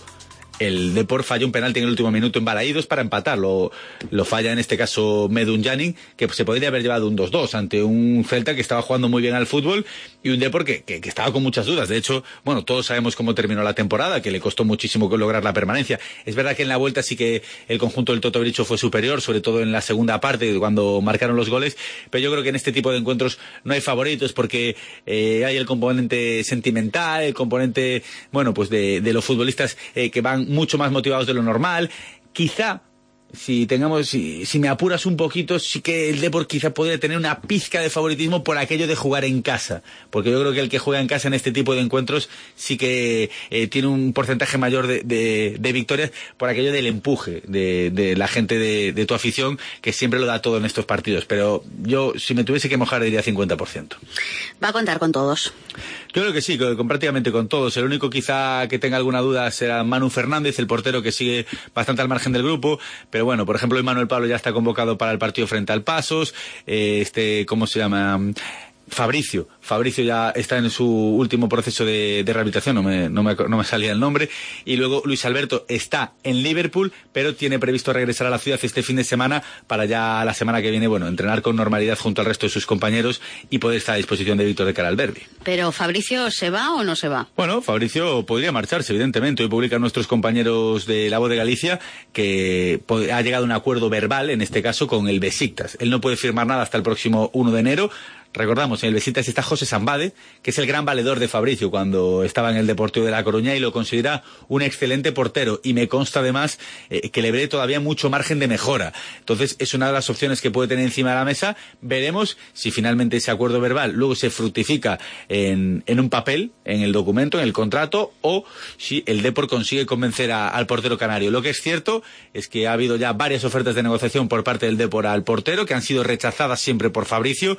el Depor falla un penalti en el último minuto en Balaídos para empatar. Lo, lo falla en este caso Medun Janin, que se podría haber llevado un dos dos ante un Celta que estaba jugando muy bien al fútbol y un Depor que, que, que estaba con muchas dudas. De hecho, bueno, todos sabemos cómo terminó la temporada, que le costó muchísimo lograr la permanencia. Es verdad que en la vuelta sí que el conjunto del Toto Bricho fue superior, sobre todo en la segunda parte, cuando marcaron los goles, pero yo creo que en este tipo de encuentros no hay favoritos porque eh, hay el componente sentimental, el componente, bueno, pues de, de los futbolistas eh, que van mucho más motivados de lo normal. Quizá, si tengamos, si, si me apuras un poquito, sí que el Depor quizá podría tener una pizca de favoritismo por aquello de jugar en casa, porque yo creo que el que juega en casa en este tipo de encuentros sí que eh, tiene un porcentaje mayor de, de, de victorias por aquello del empuje de, de la gente de, de tu afición, que siempre lo da todo en estos partidos, pero yo, si me tuviese que mojar, diría cincuenta por ciento. Va a contar con todos. Yo creo que sí, con, con prácticamente con todos. El único quizá que tenga alguna duda será Manu Fernández, el portero, que sigue bastante al margen del grupo, pero bueno, por ejemplo, Manuel Pablo ya está convocado para el partido frente al Paços, eh, este, ¿cómo se llama? Fabricio, Fabricio ya está en su último proceso de, de rehabilitación, no me, no, me, no me salía el nombre, y luego Luis Alberto está en Liverpool, pero tiene previsto regresar a la ciudad este fin de semana para ya la semana que viene, bueno, entrenar con normalidad junto al resto de sus compañeros y poder estar a disposición de Víctor de cara al derbi. Pero ¿Fabricio se va o no se va? Bueno, Fabricio podría marcharse, evidentemente. Hoy publican nuestros compañeros de La Voz de Galicia que ha llegado a un acuerdo verbal, en este caso, con el Besiktas. Él no puede firmar nada hasta el próximo uno de enero. Recordamos, en el Besiktas está José Sambade, que es el gran valedor de Fabricio cuando estaba en el Deportivo de La Coruña y lo considera un excelente portero. Y me consta además eh, que le ve todavía mucho margen de mejora. Entonces es una de las opciones que puede tener encima de la mesa. Veremos si finalmente ese acuerdo verbal luego se fructifica en, en un papel, en el documento, en el contrato, o si el Depor consigue convencer a, al portero canario. Lo que es cierto es que ha habido ya varias ofertas de negociación por parte del Depor al portero, que han sido rechazadas siempre por Fabricio.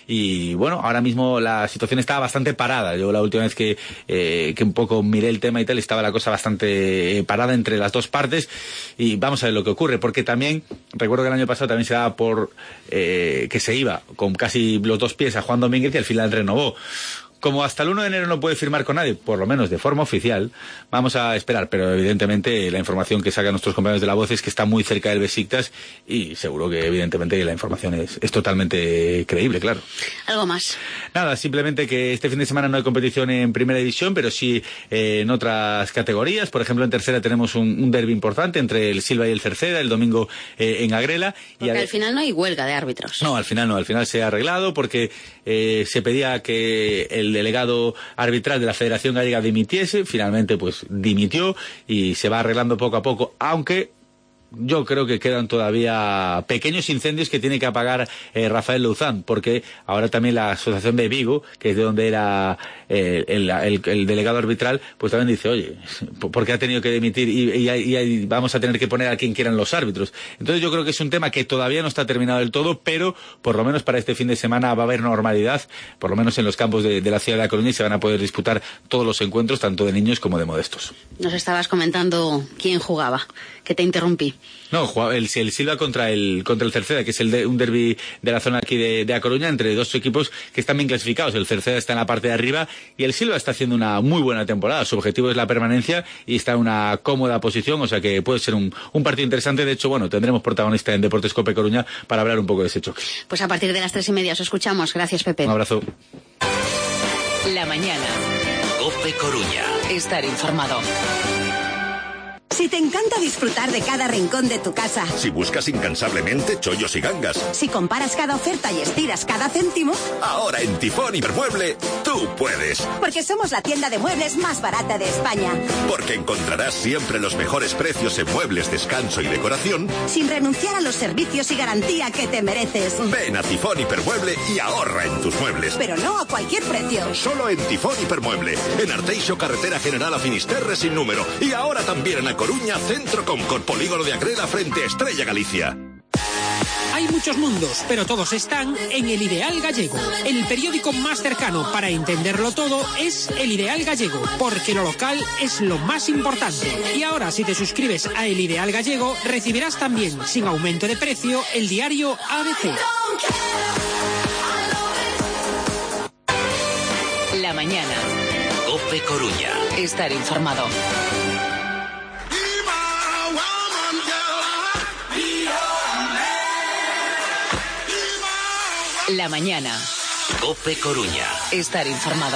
Y bueno, ahora mismo la situación está bastante parada. Yo la última vez que, eh, que un poco miré el tema y tal, estaba la cosa bastante eh, parada entre las dos partes y vamos a ver lo que ocurre, porque también, recuerdo que el año pasado también se daba por eh, que se iba con casi los dos pies a Juan Domínguez y al final renovó. Como hasta el uno de enero no puede firmar con nadie, por lo menos de forma oficial, vamos a esperar, pero evidentemente la información que sacan nuestros compañeros de La Voz es que está muy cerca del Besiktas y seguro que evidentemente la información es, es totalmente creíble, claro. ¿Algo más? Nada, simplemente que este fin de semana no hay competición en Primera División, pero sí eh, en otras categorías. Por ejemplo, en Tercera tenemos un, un derbi importante entre el Silva y el Cerceda, el domingo eh, en Agrela. Porque y al final no hay huelga de árbitros. No, al final no, al final se ha arreglado porque eh, se pedía que el delegado arbitral de la Federación Gallega dimitiese, finalmente pues dimitió y se va arreglando poco a poco, aunque yo creo que quedan todavía pequeños incendios que tiene que apagar eh, Rafael Louzán, porque ahora también la Asociación de Vigo, que es de donde era eh, el, el, el delegado arbitral, pues también dice, oye, ¿por qué ha tenido que dimitir y, y, y, y vamos a tener que poner a quien quieran los árbitros? Entonces yo creo que es un tema que todavía no está terminado del todo, pero por lo menos para este fin de semana va a haber normalidad, por lo menos en los campos de, de la ciudad de La Coruña, y se van a poder disputar todos los encuentros, tanto de niños como de modestos. Nos estabas comentando quién jugaba, que te interrumpí. No, el, el Silva contra el contra el Cerceda, que es el de, un derbi de la zona aquí de, de A Coruña, entre dos equipos que están bien clasificados. El Cerceda está en la parte de arriba y el Silva está haciendo una muy buena temporada. Su objetivo es la permanencia y está en una cómoda posición, o sea que puede ser un, un partido interesante. De hecho, bueno, tendremos protagonista en Deportes Cope Coruña para hablar un poco de ese choque. Pues a partir de las tres y media os escuchamos. Gracias, Pepe. Un abrazo. La mañana. COPE Coruña. Estar informado. Si te encanta disfrutar de cada rincón de tu casa. Si buscas incansablemente chollos y gangas. Si comparas cada oferta y estiras cada céntimo. Ahora en Tifón Hipermueble, tú puedes. Porque somos la tienda de muebles más barata de España. Porque encontrarás siempre los mejores precios en muebles, descanso y decoración. Sin renunciar a los servicios y garantía que te mereces. Ven a Tifón Hipermueble y ahorra en tus muebles. Pero no a cualquier precio. Solo en Tifón Hipermueble. En Arteixo, carretera general a Finisterre sin número. Y ahora también en A Coruña, Centro Comcor, Polígono de Agrela frente a Estrella Galicia. Hay muchos mundos, pero todos están en El Ideal Gallego. El periódico más cercano para entenderlo todo es El Ideal Gallego, porque lo local es lo más importante. Y ahora, si te suscribes a El Ideal Gallego, recibirás también, sin aumento de precio, el diario A B C. La mañana. COPE Coruña. Estar informado. La mañana. COPE Coruña. Estar informado.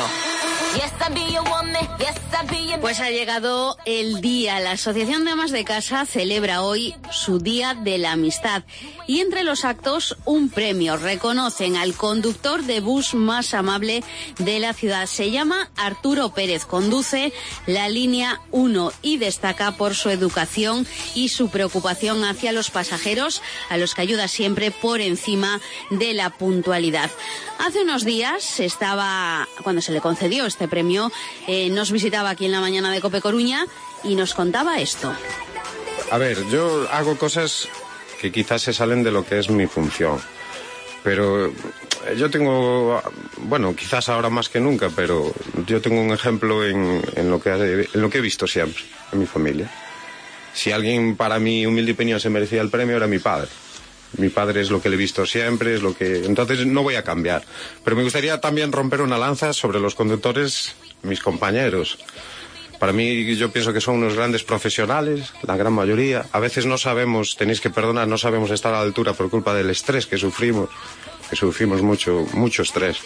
Pues ha llegado el día. La Asociación de Amas de Casa celebra hoy su Día de la Amistad. Y entre los actos, un premio. Reconocen al conductor de bus más amable de la ciudad. Se llama Arturo Pérez. Conduce la línea uno y destaca por su educación y su preocupación hacia los pasajeros, a los que ayuda siempre por encima de la puntualidad. Hace unos días estaba, cuando se le concedió este premio, eh, nos visitaba aquí en la mañana de COPE Coruña y nos contaba esto. A ver, yo hago cosas que quizás se salen de lo que es mi función, pero yo tengo, bueno, quizás ahora más que nunca, pero yo tengo un ejemplo en, en, lo, que, en lo que he visto siempre, en mi familia. Si alguien, para mi humilde opinión, se merecía el premio, era mi padre. Mi padre es lo que le he visto siempre, es lo que... Entonces no voy a cambiar. Pero me gustaría también romper una lanza sobre los conductores, mis compañeros. Para mí, yo pienso que son unos grandes profesionales, la gran mayoría. A veces no sabemos, tenéis que perdonar, no sabemos estar a la altura por culpa del estrés que sufrimos, que sufrimos mucho, mucho estrés.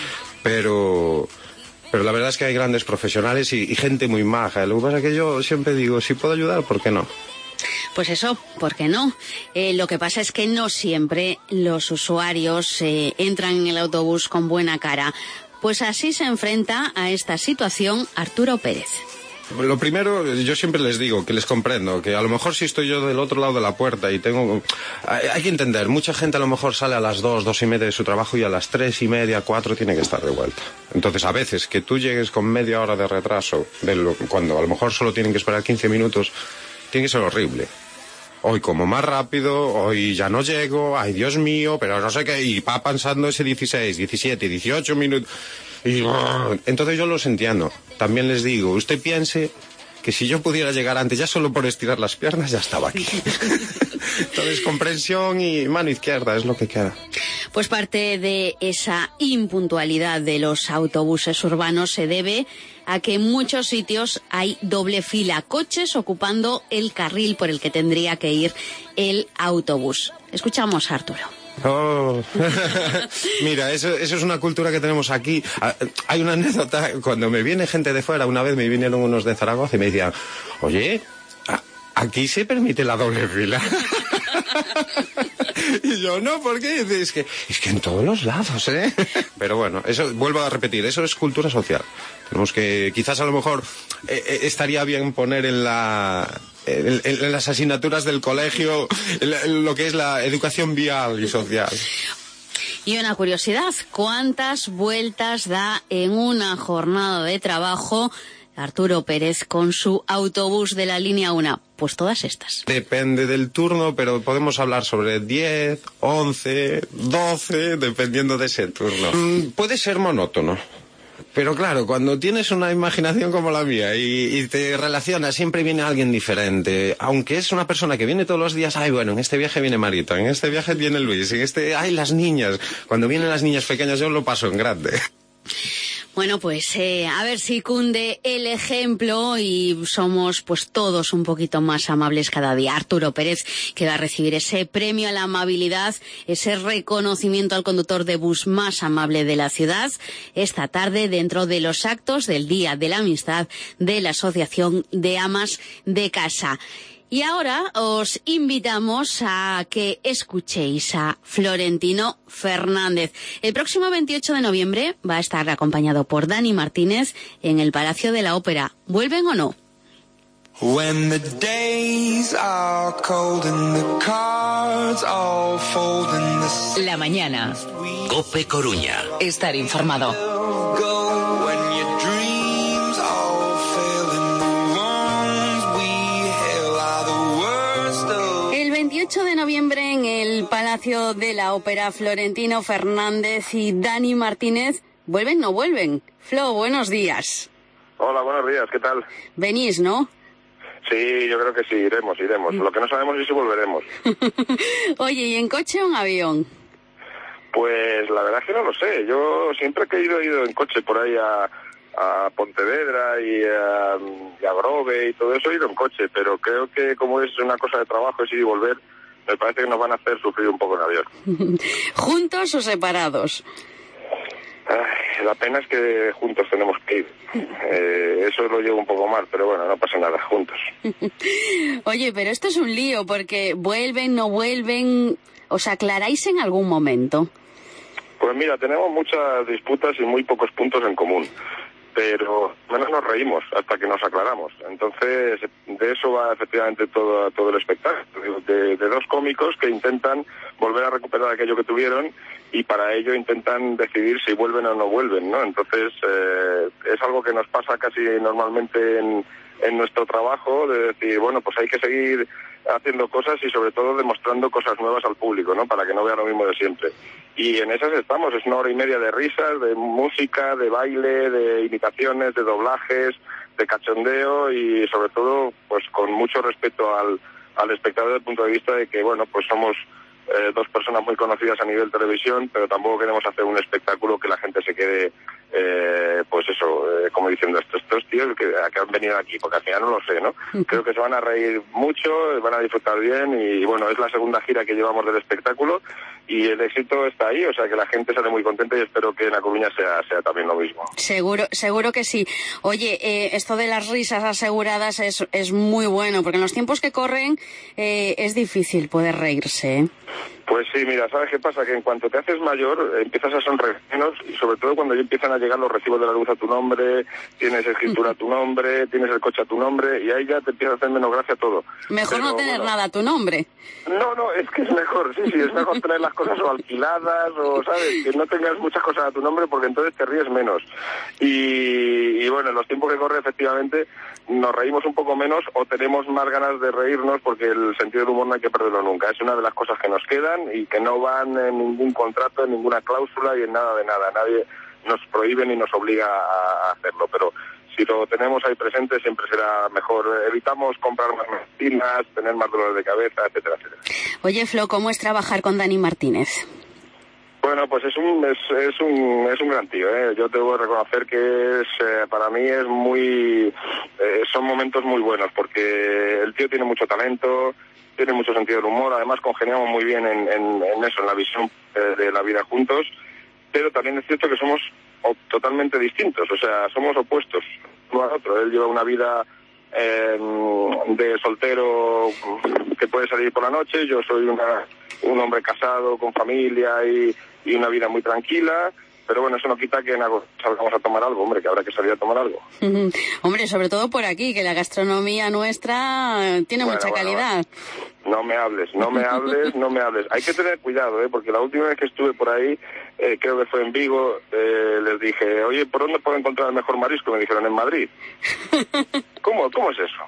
Pero... Pero la verdad es que hay grandes profesionales y, y gente muy maja. Lo que pasa es que yo siempre digo, si puedo ayudar, ¿por qué no? Pues eso, ¿por qué no? Eh, lo que pasa es que no siempre los usuarios eh, entran en el autobús con buena cara. Pues así se enfrenta a esta situación Arturo Pérez. Lo primero, yo siempre les digo que les comprendo, que a lo mejor si estoy yo del otro lado de la puerta y tengo... Hay, hay que entender, mucha gente a lo mejor sale a las dos, dos y media de su trabajo y a las tres y media, cuatro tiene que estar de vuelta. Entonces, a veces, que tú llegues con media hora de retraso, de lo, cuando a lo mejor solo tienen que esperar quince minutos, tiene que ser horrible. Hoy como más rápido, hoy ya no llego, ay Dios mío, pero no sé qué, y va pensando ese dieciséis, diecisiete, dieciocho minutos... Y, entonces yo los entiendo. También les digo, usted piense que si yo pudiera llegar antes, ya solo por estirar las piernas, ya estaba aquí. Entonces, comprensión y mano izquierda es lo que queda. Pues parte de esa impuntualidad de los autobuses urbanos se debe a que en muchos sitios hay doble fila, coches ocupando el carril por el que tendría que ir el autobús. Escuchamos a Arturo. Oh. Mira, eso, eso es una cultura que tenemos aquí. Hay una anécdota, cuando me viene gente de fuera, una vez me vinieron unos de Zaragoza y me decían, oye, aquí se permite la doble fila. Y yo, no, ¿por qué? Es que, es que en todos los lados, ¿eh? Pero bueno, eso, vuelvo a repetir, eso es cultura social. Tenemos que, quizás a lo mejor eh, estaría bien poner en la... En, en, en las asignaturas del colegio en, en lo que es la educación vial y social. Y una curiosidad, ¿cuántas vueltas da en una jornada de trabajo Arturo Pérez con su autobús de la línea uno? Pues todas estas. Depende del turno, pero podemos hablar sobre diez, once, doce, dependiendo de ese turno. Mm, puede ser monótono. Pero claro, cuando tienes una imaginación como la mía y, y te relacionas, siempre viene alguien diferente. Aunque es una persona que viene todos los días, ay, bueno, en este viaje viene Marita, en este viaje viene Luis, en este, ay, las niñas. Cuando vienen las niñas pequeñas yo lo paso en grande. Bueno, pues eh, a ver si cunde el ejemplo y somos pues todos un poquito más amables cada día. Arturo Pérez, que va a recibir ese premio a la amabilidad, ese reconocimiento al conductor de bus más amable de la ciudad, esta tarde dentro de los actos del Día de la Amistad de la Asociación de Amas de Casa. Y ahora os invitamos a que escuchéis a Florentino Fernández. El próximo veintiocho de noviembre va a estar acompañado por Dani Martínez en el Palacio de la Ópera. ¿Vuelven o no? When the days are cold and the cards all fold and the La mañana. Cope Coruña. Estar informado. go when your dreams all fail and the ones we hail are the worst of. El veintiocho de noviembre en el Palacio de la Ópera, Florentino Fernández y Dani Martínez, ¿vuelven o no vuelven? Flo, buenos días. Hola, buenos días, ¿qué tal? Venís, ¿no? Sí, yo creo que sí, iremos, iremos. Lo que no sabemos es si volveremos. Oye, ¿y en coche o en avión? Pues la verdad es que no lo sé. Yo siempre que he ido, he ido en coche por ahí a, a Pontevedra y a, y a Grove y todo eso, he ido en coche. Pero creo que como es una cosa de trabajo, es ir y volver, me parece que nos van a hacer sufrir un poco en avión. ¿Juntos o separados? Ay, la pena es que juntos tenemos que ir. Eh, eso lo llevo un poco mal, pero bueno, no pasa nada, juntos. Oye, pero esto es un lío, porque vuelven, no vuelven, ¿os aclaráis en algún momento? Pues mira, tenemos muchas disputas y muy pocos puntos en común, pero menos nos reímos hasta que nos aclaramos. Entonces, de eso va efectivamente todo, todo el espectáculo, de, de dos cómicos que intentan volver a recuperar aquello que tuvieron y para ello intentan decidir si vuelven o no vuelven, ¿no? Entonces, eh, es algo que nos pasa casi normalmente en, en nuestro trabajo, de decir, bueno, pues hay que seguir haciendo cosas y sobre todo demostrando cosas nuevas al público, ¿no? Para que no vea lo mismo de siempre. Y en esas estamos, es una hora y media de risas, de música, de baile, de imitaciones, de doblajes, de cachondeo y sobre todo, pues con mucho respeto al, al espectador desde el punto de vista de que, bueno, pues somos eh, dos personas muy conocidas a nivel televisión, pero tampoco queremos hacer un espectáculo que la gente se quede, eh, pues eso, eh, como diciendo, estos, estos tíos que, que han venido aquí, porque al final no lo sé, ¿no? Creo que se van a reír mucho, van a disfrutar bien y, bueno, es la segunda gira que llevamos del espectáculo y el éxito está ahí, o sea que la gente sale muy contenta y espero que en La Coruña sea, sea también lo mismo. Seguro, seguro que sí. Oye, eh, esto de las risas aseguradas es, es muy bueno, porque en los tiempos que corren eh, es difícil poder reírse, ¿eh? Pues sí, mira, ¿sabes qué pasa? Que en cuanto te haces mayor, empiezas a sonreír menos y sobre todo cuando ya empiezan a llegar los recibos de la luz a tu nombre, tienes escritura a tu nombre, tienes el coche a tu nombre y ahí ya te empieza a hacer menos gracia todo. Mejor Pero, no tener bueno, ny tu nombre. No, no, es que es mejor, sí, sí, es mejor tener las cosas o alquiladas o, ¿sabes? Que no tengas muchas cosas a tu nombre porque entonces te ríes menos. Y, y bueno, en los tiempos que corre efectivamente nos reímos un poco menos o tenemos más ganas de reírnos porque el sentido del humor no hay que perderlo nunca. Es una de las cosas que nos quedan y que no van en ningún contrato, en ninguna cláusula y en nada de nada. Nadie nos prohíbe ni nos obliga a hacerlo, pero si lo tenemos ahí presente siempre será mejor. Evitamos comprar más medicinas, tener más dolores de cabeza, etcétera, etcétera. Oye, Flo, ¿cómo es trabajar con Dani Martínez? Bueno, pues es un es, es un es un gran tío, ¿eh? Yo debo reconocer que es eh, para mí es muy eh, son momentos muy buenos porque el tío tiene mucho talento, tiene mucho sentido del humor, además congeniamos muy bien en, en, en eso, en la visión eh, de la vida juntos, pero también es cierto que somos o, totalmente distintos, o sea, somos opuestos uno al otro. Él lleva una vida eh, de soltero que puede salir por la noche, yo soy una, un hombre casado con familia y, y una vida muy tranquila, pero bueno, eso no quita que en algo salgamos a tomar algo, hombre, que habrá que salir a tomar algo. Hombre, sobre todo por aquí, que la gastronomía nuestra tiene Bueno, mucha bueno, calidad. No me hables, no me hables, no me hables. Hay que tener cuidado, ¿eh? Porque la última vez que estuve por ahí, eh, creo que fue en Vigo, eh, les dije, oye, ¿por dónde puedo encontrar el mejor marisco? Me dijeron, en Madrid. ¿Cómo, cómo es eso?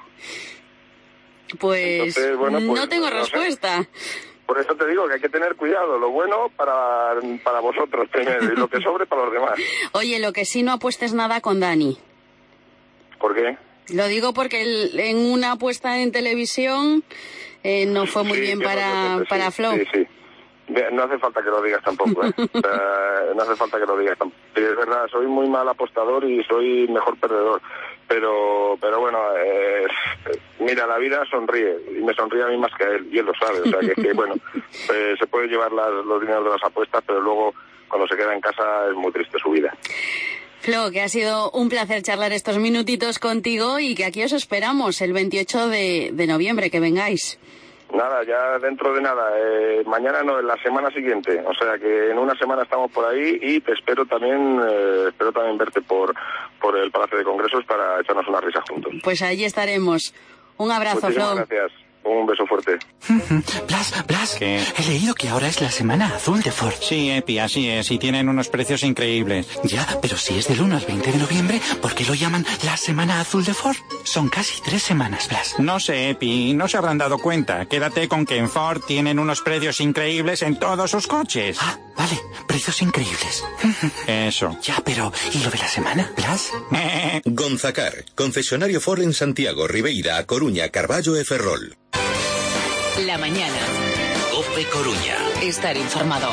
Pues, Entonces, bueno, pues, no tengo no sé. respuesta. Por eso te digo que hay que tener cuidado, lo bueno para, para vosotros primero y lo que sobre para los demás. Oye, lo que sí, no apuestes nada con Dani. ¿Por qué? Lo digo porque el- en una apuesta en televisión eh, no fue muy Sí, bien que para, no, que- para sí, Flo. Sí, sí. no hace falta que lo digas tampoco, ¿eh? O sea, no hace falta que lo digas tampoco. Sí, es verdad, soy muy mal apostador y soy mejor perdedor. Pero pero bueno, eh, mira, la vida sonríe, y me sonríe a mí más que a él, y él lo sabe. O sea, que, que bueno, eh, se puede llevar las, los dineros de las apuestas, pero luego, cuando se queda en casa, es muy triste su vida. Flo, que ha sido un placer charlar estos minutitos contigo y que aquí os esperamos el veintiocho de noviembre, que vengáis. Nada, ya dentro de nada, eh, mañana no, en la semana siguiente, o sea que en una semana estamos por ahí y te espero también, eh, espero también verte por, por el Palacio de Congresos para echarnos una risa juntos. Pues allí estaremos. Un abrazo, Muchísimas Flo. gracias. Un beso fuerte. Blas, Blas, ¿qué? He leído que ahora es la semana azul de Ford. Sí, Epi, así es, y tienen unos precios increíbles. Ya, pero si es del uno al veinte de noviembre, ¿por qué lo llaman la semana azul de Ford? Son casi tres semanas, Blas. No sé, Epi, no se habrán dado cuenta. Quédate con que en Ford tienen unos precios increíbles en todos sus coches. Ah, vale, precios increíbles. Eso. Ya, pero, ¿y lo de la semana, Blas? Gonzacar, concesionario Ford en Santiago, Ribeira, A Coruña, Carballo e Ferrol. La mañana. COPE Coruña. Estar informado.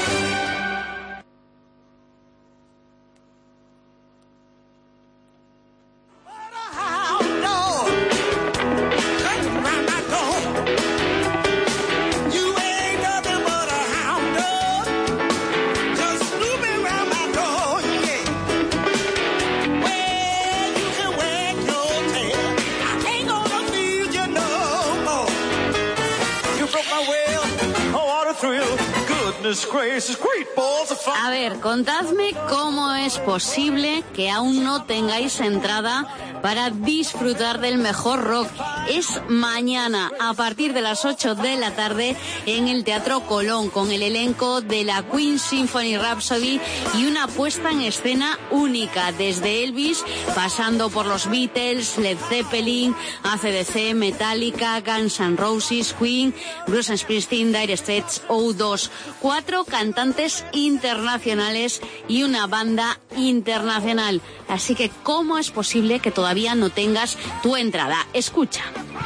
A ver, contadme cómo es posible que aún no tengáis entrada para disfrutar del mejor rock. Es mañana a partir de las ocho de la tarde en el Teatro Colón con el elenco de la Queen Symphony Rhapsody y una puesta en escena única, desde Elvis pasando por los Beatles, Led Zeppelin, A C D C, Metallica, Guns N' Roses, Queen, Bruce Springsteen, Dire Straits, O dos. Cuatro cantantes internacionales y una banda internacional. Así que, ¿cómo es posible que todavía no tengas tu entrada? Escucha.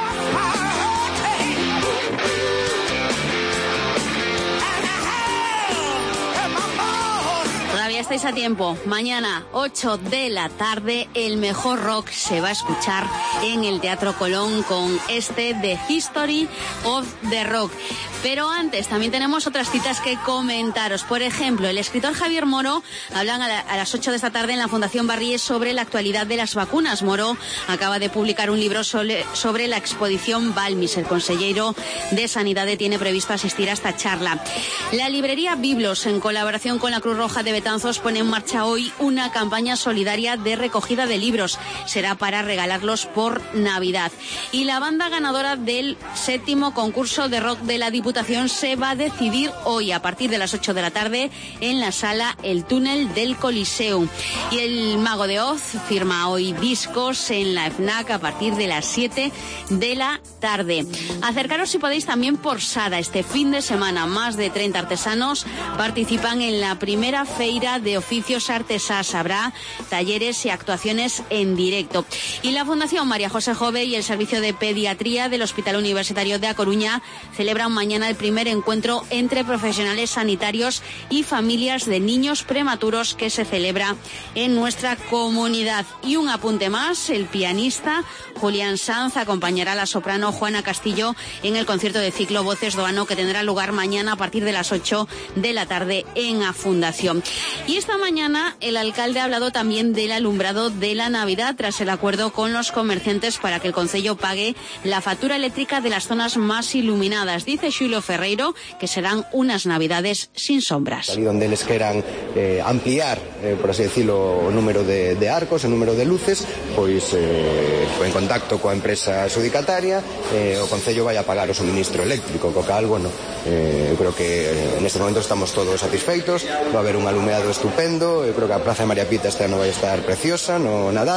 Todavía estáis a tiempo. Mañana, ocho de la tarde, el mejor rock se va a escuchar en el Teatro Colón con este The History of the Rock. Pero antes también tenemos otras citas que comentaros. Por ejemplo, el escritor Javier Moro habla a, la, a las ocho de esta tarde en la Fundación Barries sobre la actualidad de las vacunas. Moro acaba de publicar un libro sobre, sobre la exposición Balmis. El consejero de Sanidad tiene previsto asistir a esta charla. La librería Biblos, en colaboración con la Cruz Roja de Betanzos, pone en marcha hoy una campaña solidaria de recogida de libros. Será para regalarlos por Navidad. Y la banda ganadora del séptimo concurso de rock de la Diputación se va a decidir hoy a partir de las ocho de la tarde en la sala El Túnel del Coliseum. Y el Mago de Oz firma hoy discos en la FNAC a partir de las siete de la tarde. Acercaros si podéis también por Sada. Este fin de semana más de treinta artesanos participan en la primera feira de oficios artesás. Habrá talleres y actuaciones en directo. Y la Fundación María José Jove y el Servicio de Pediatría del Hospital Universitario de A Coruña celebran mañana el primer encuentro entre profesionales sanitarios y familias de niños prematuros que se celebra en nuestra comunidad. Y un apunte más, el pianista Julián Sanz acompañará a la soprano Juana Castillo en el concierto de ciclo Voces do Ano que tendrá lugar mañana a partir de las ocho de la tarde en A Fundación. Y esta mañana el alcalde ha hablado también del alumbrado de la Navidad tras el acuerdo con los comerciantes para que el concello pague la factura eléctrica de las zonas más iluminadas. Dice Xulio Ferreiro que serán unas Navidades sin sombras. Ali donde les queran eh, ampliar, eh, por así decirlo, o número de, de arcos, o número de luces, pois eh, en contacto coa empresa adjudicataria, eh, o concello vai a pagar o suministro eléctrico, co cal, bueno, eh, eu creo que eh, neste momento estamos todos satisfeitos, vai haber un alumeado estupendo, eu creo que a Praza de María Pita este ano vai estar preciosa no Nadal,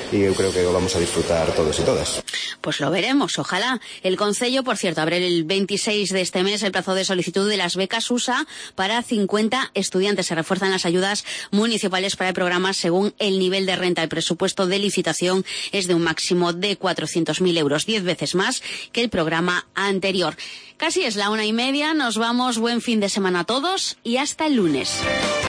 e eu creo que o vamos a disfrutar todos e todas. Pues lo veremos, ojalá. El Concello, por cierto, abre el veintiséis de este mes el plazo de solicitud de las becas U S A para cincuenta estudiantes. Se refuerzan las ayudas municipales para el programa según el nivel de renta. El presupuesto de licitación es de un máximo de cuatrocientos mil euros, diez veces más que el programa anterior. Casi es la una y media, nos vamos, buen fin de semana a todos y hasta el lunes.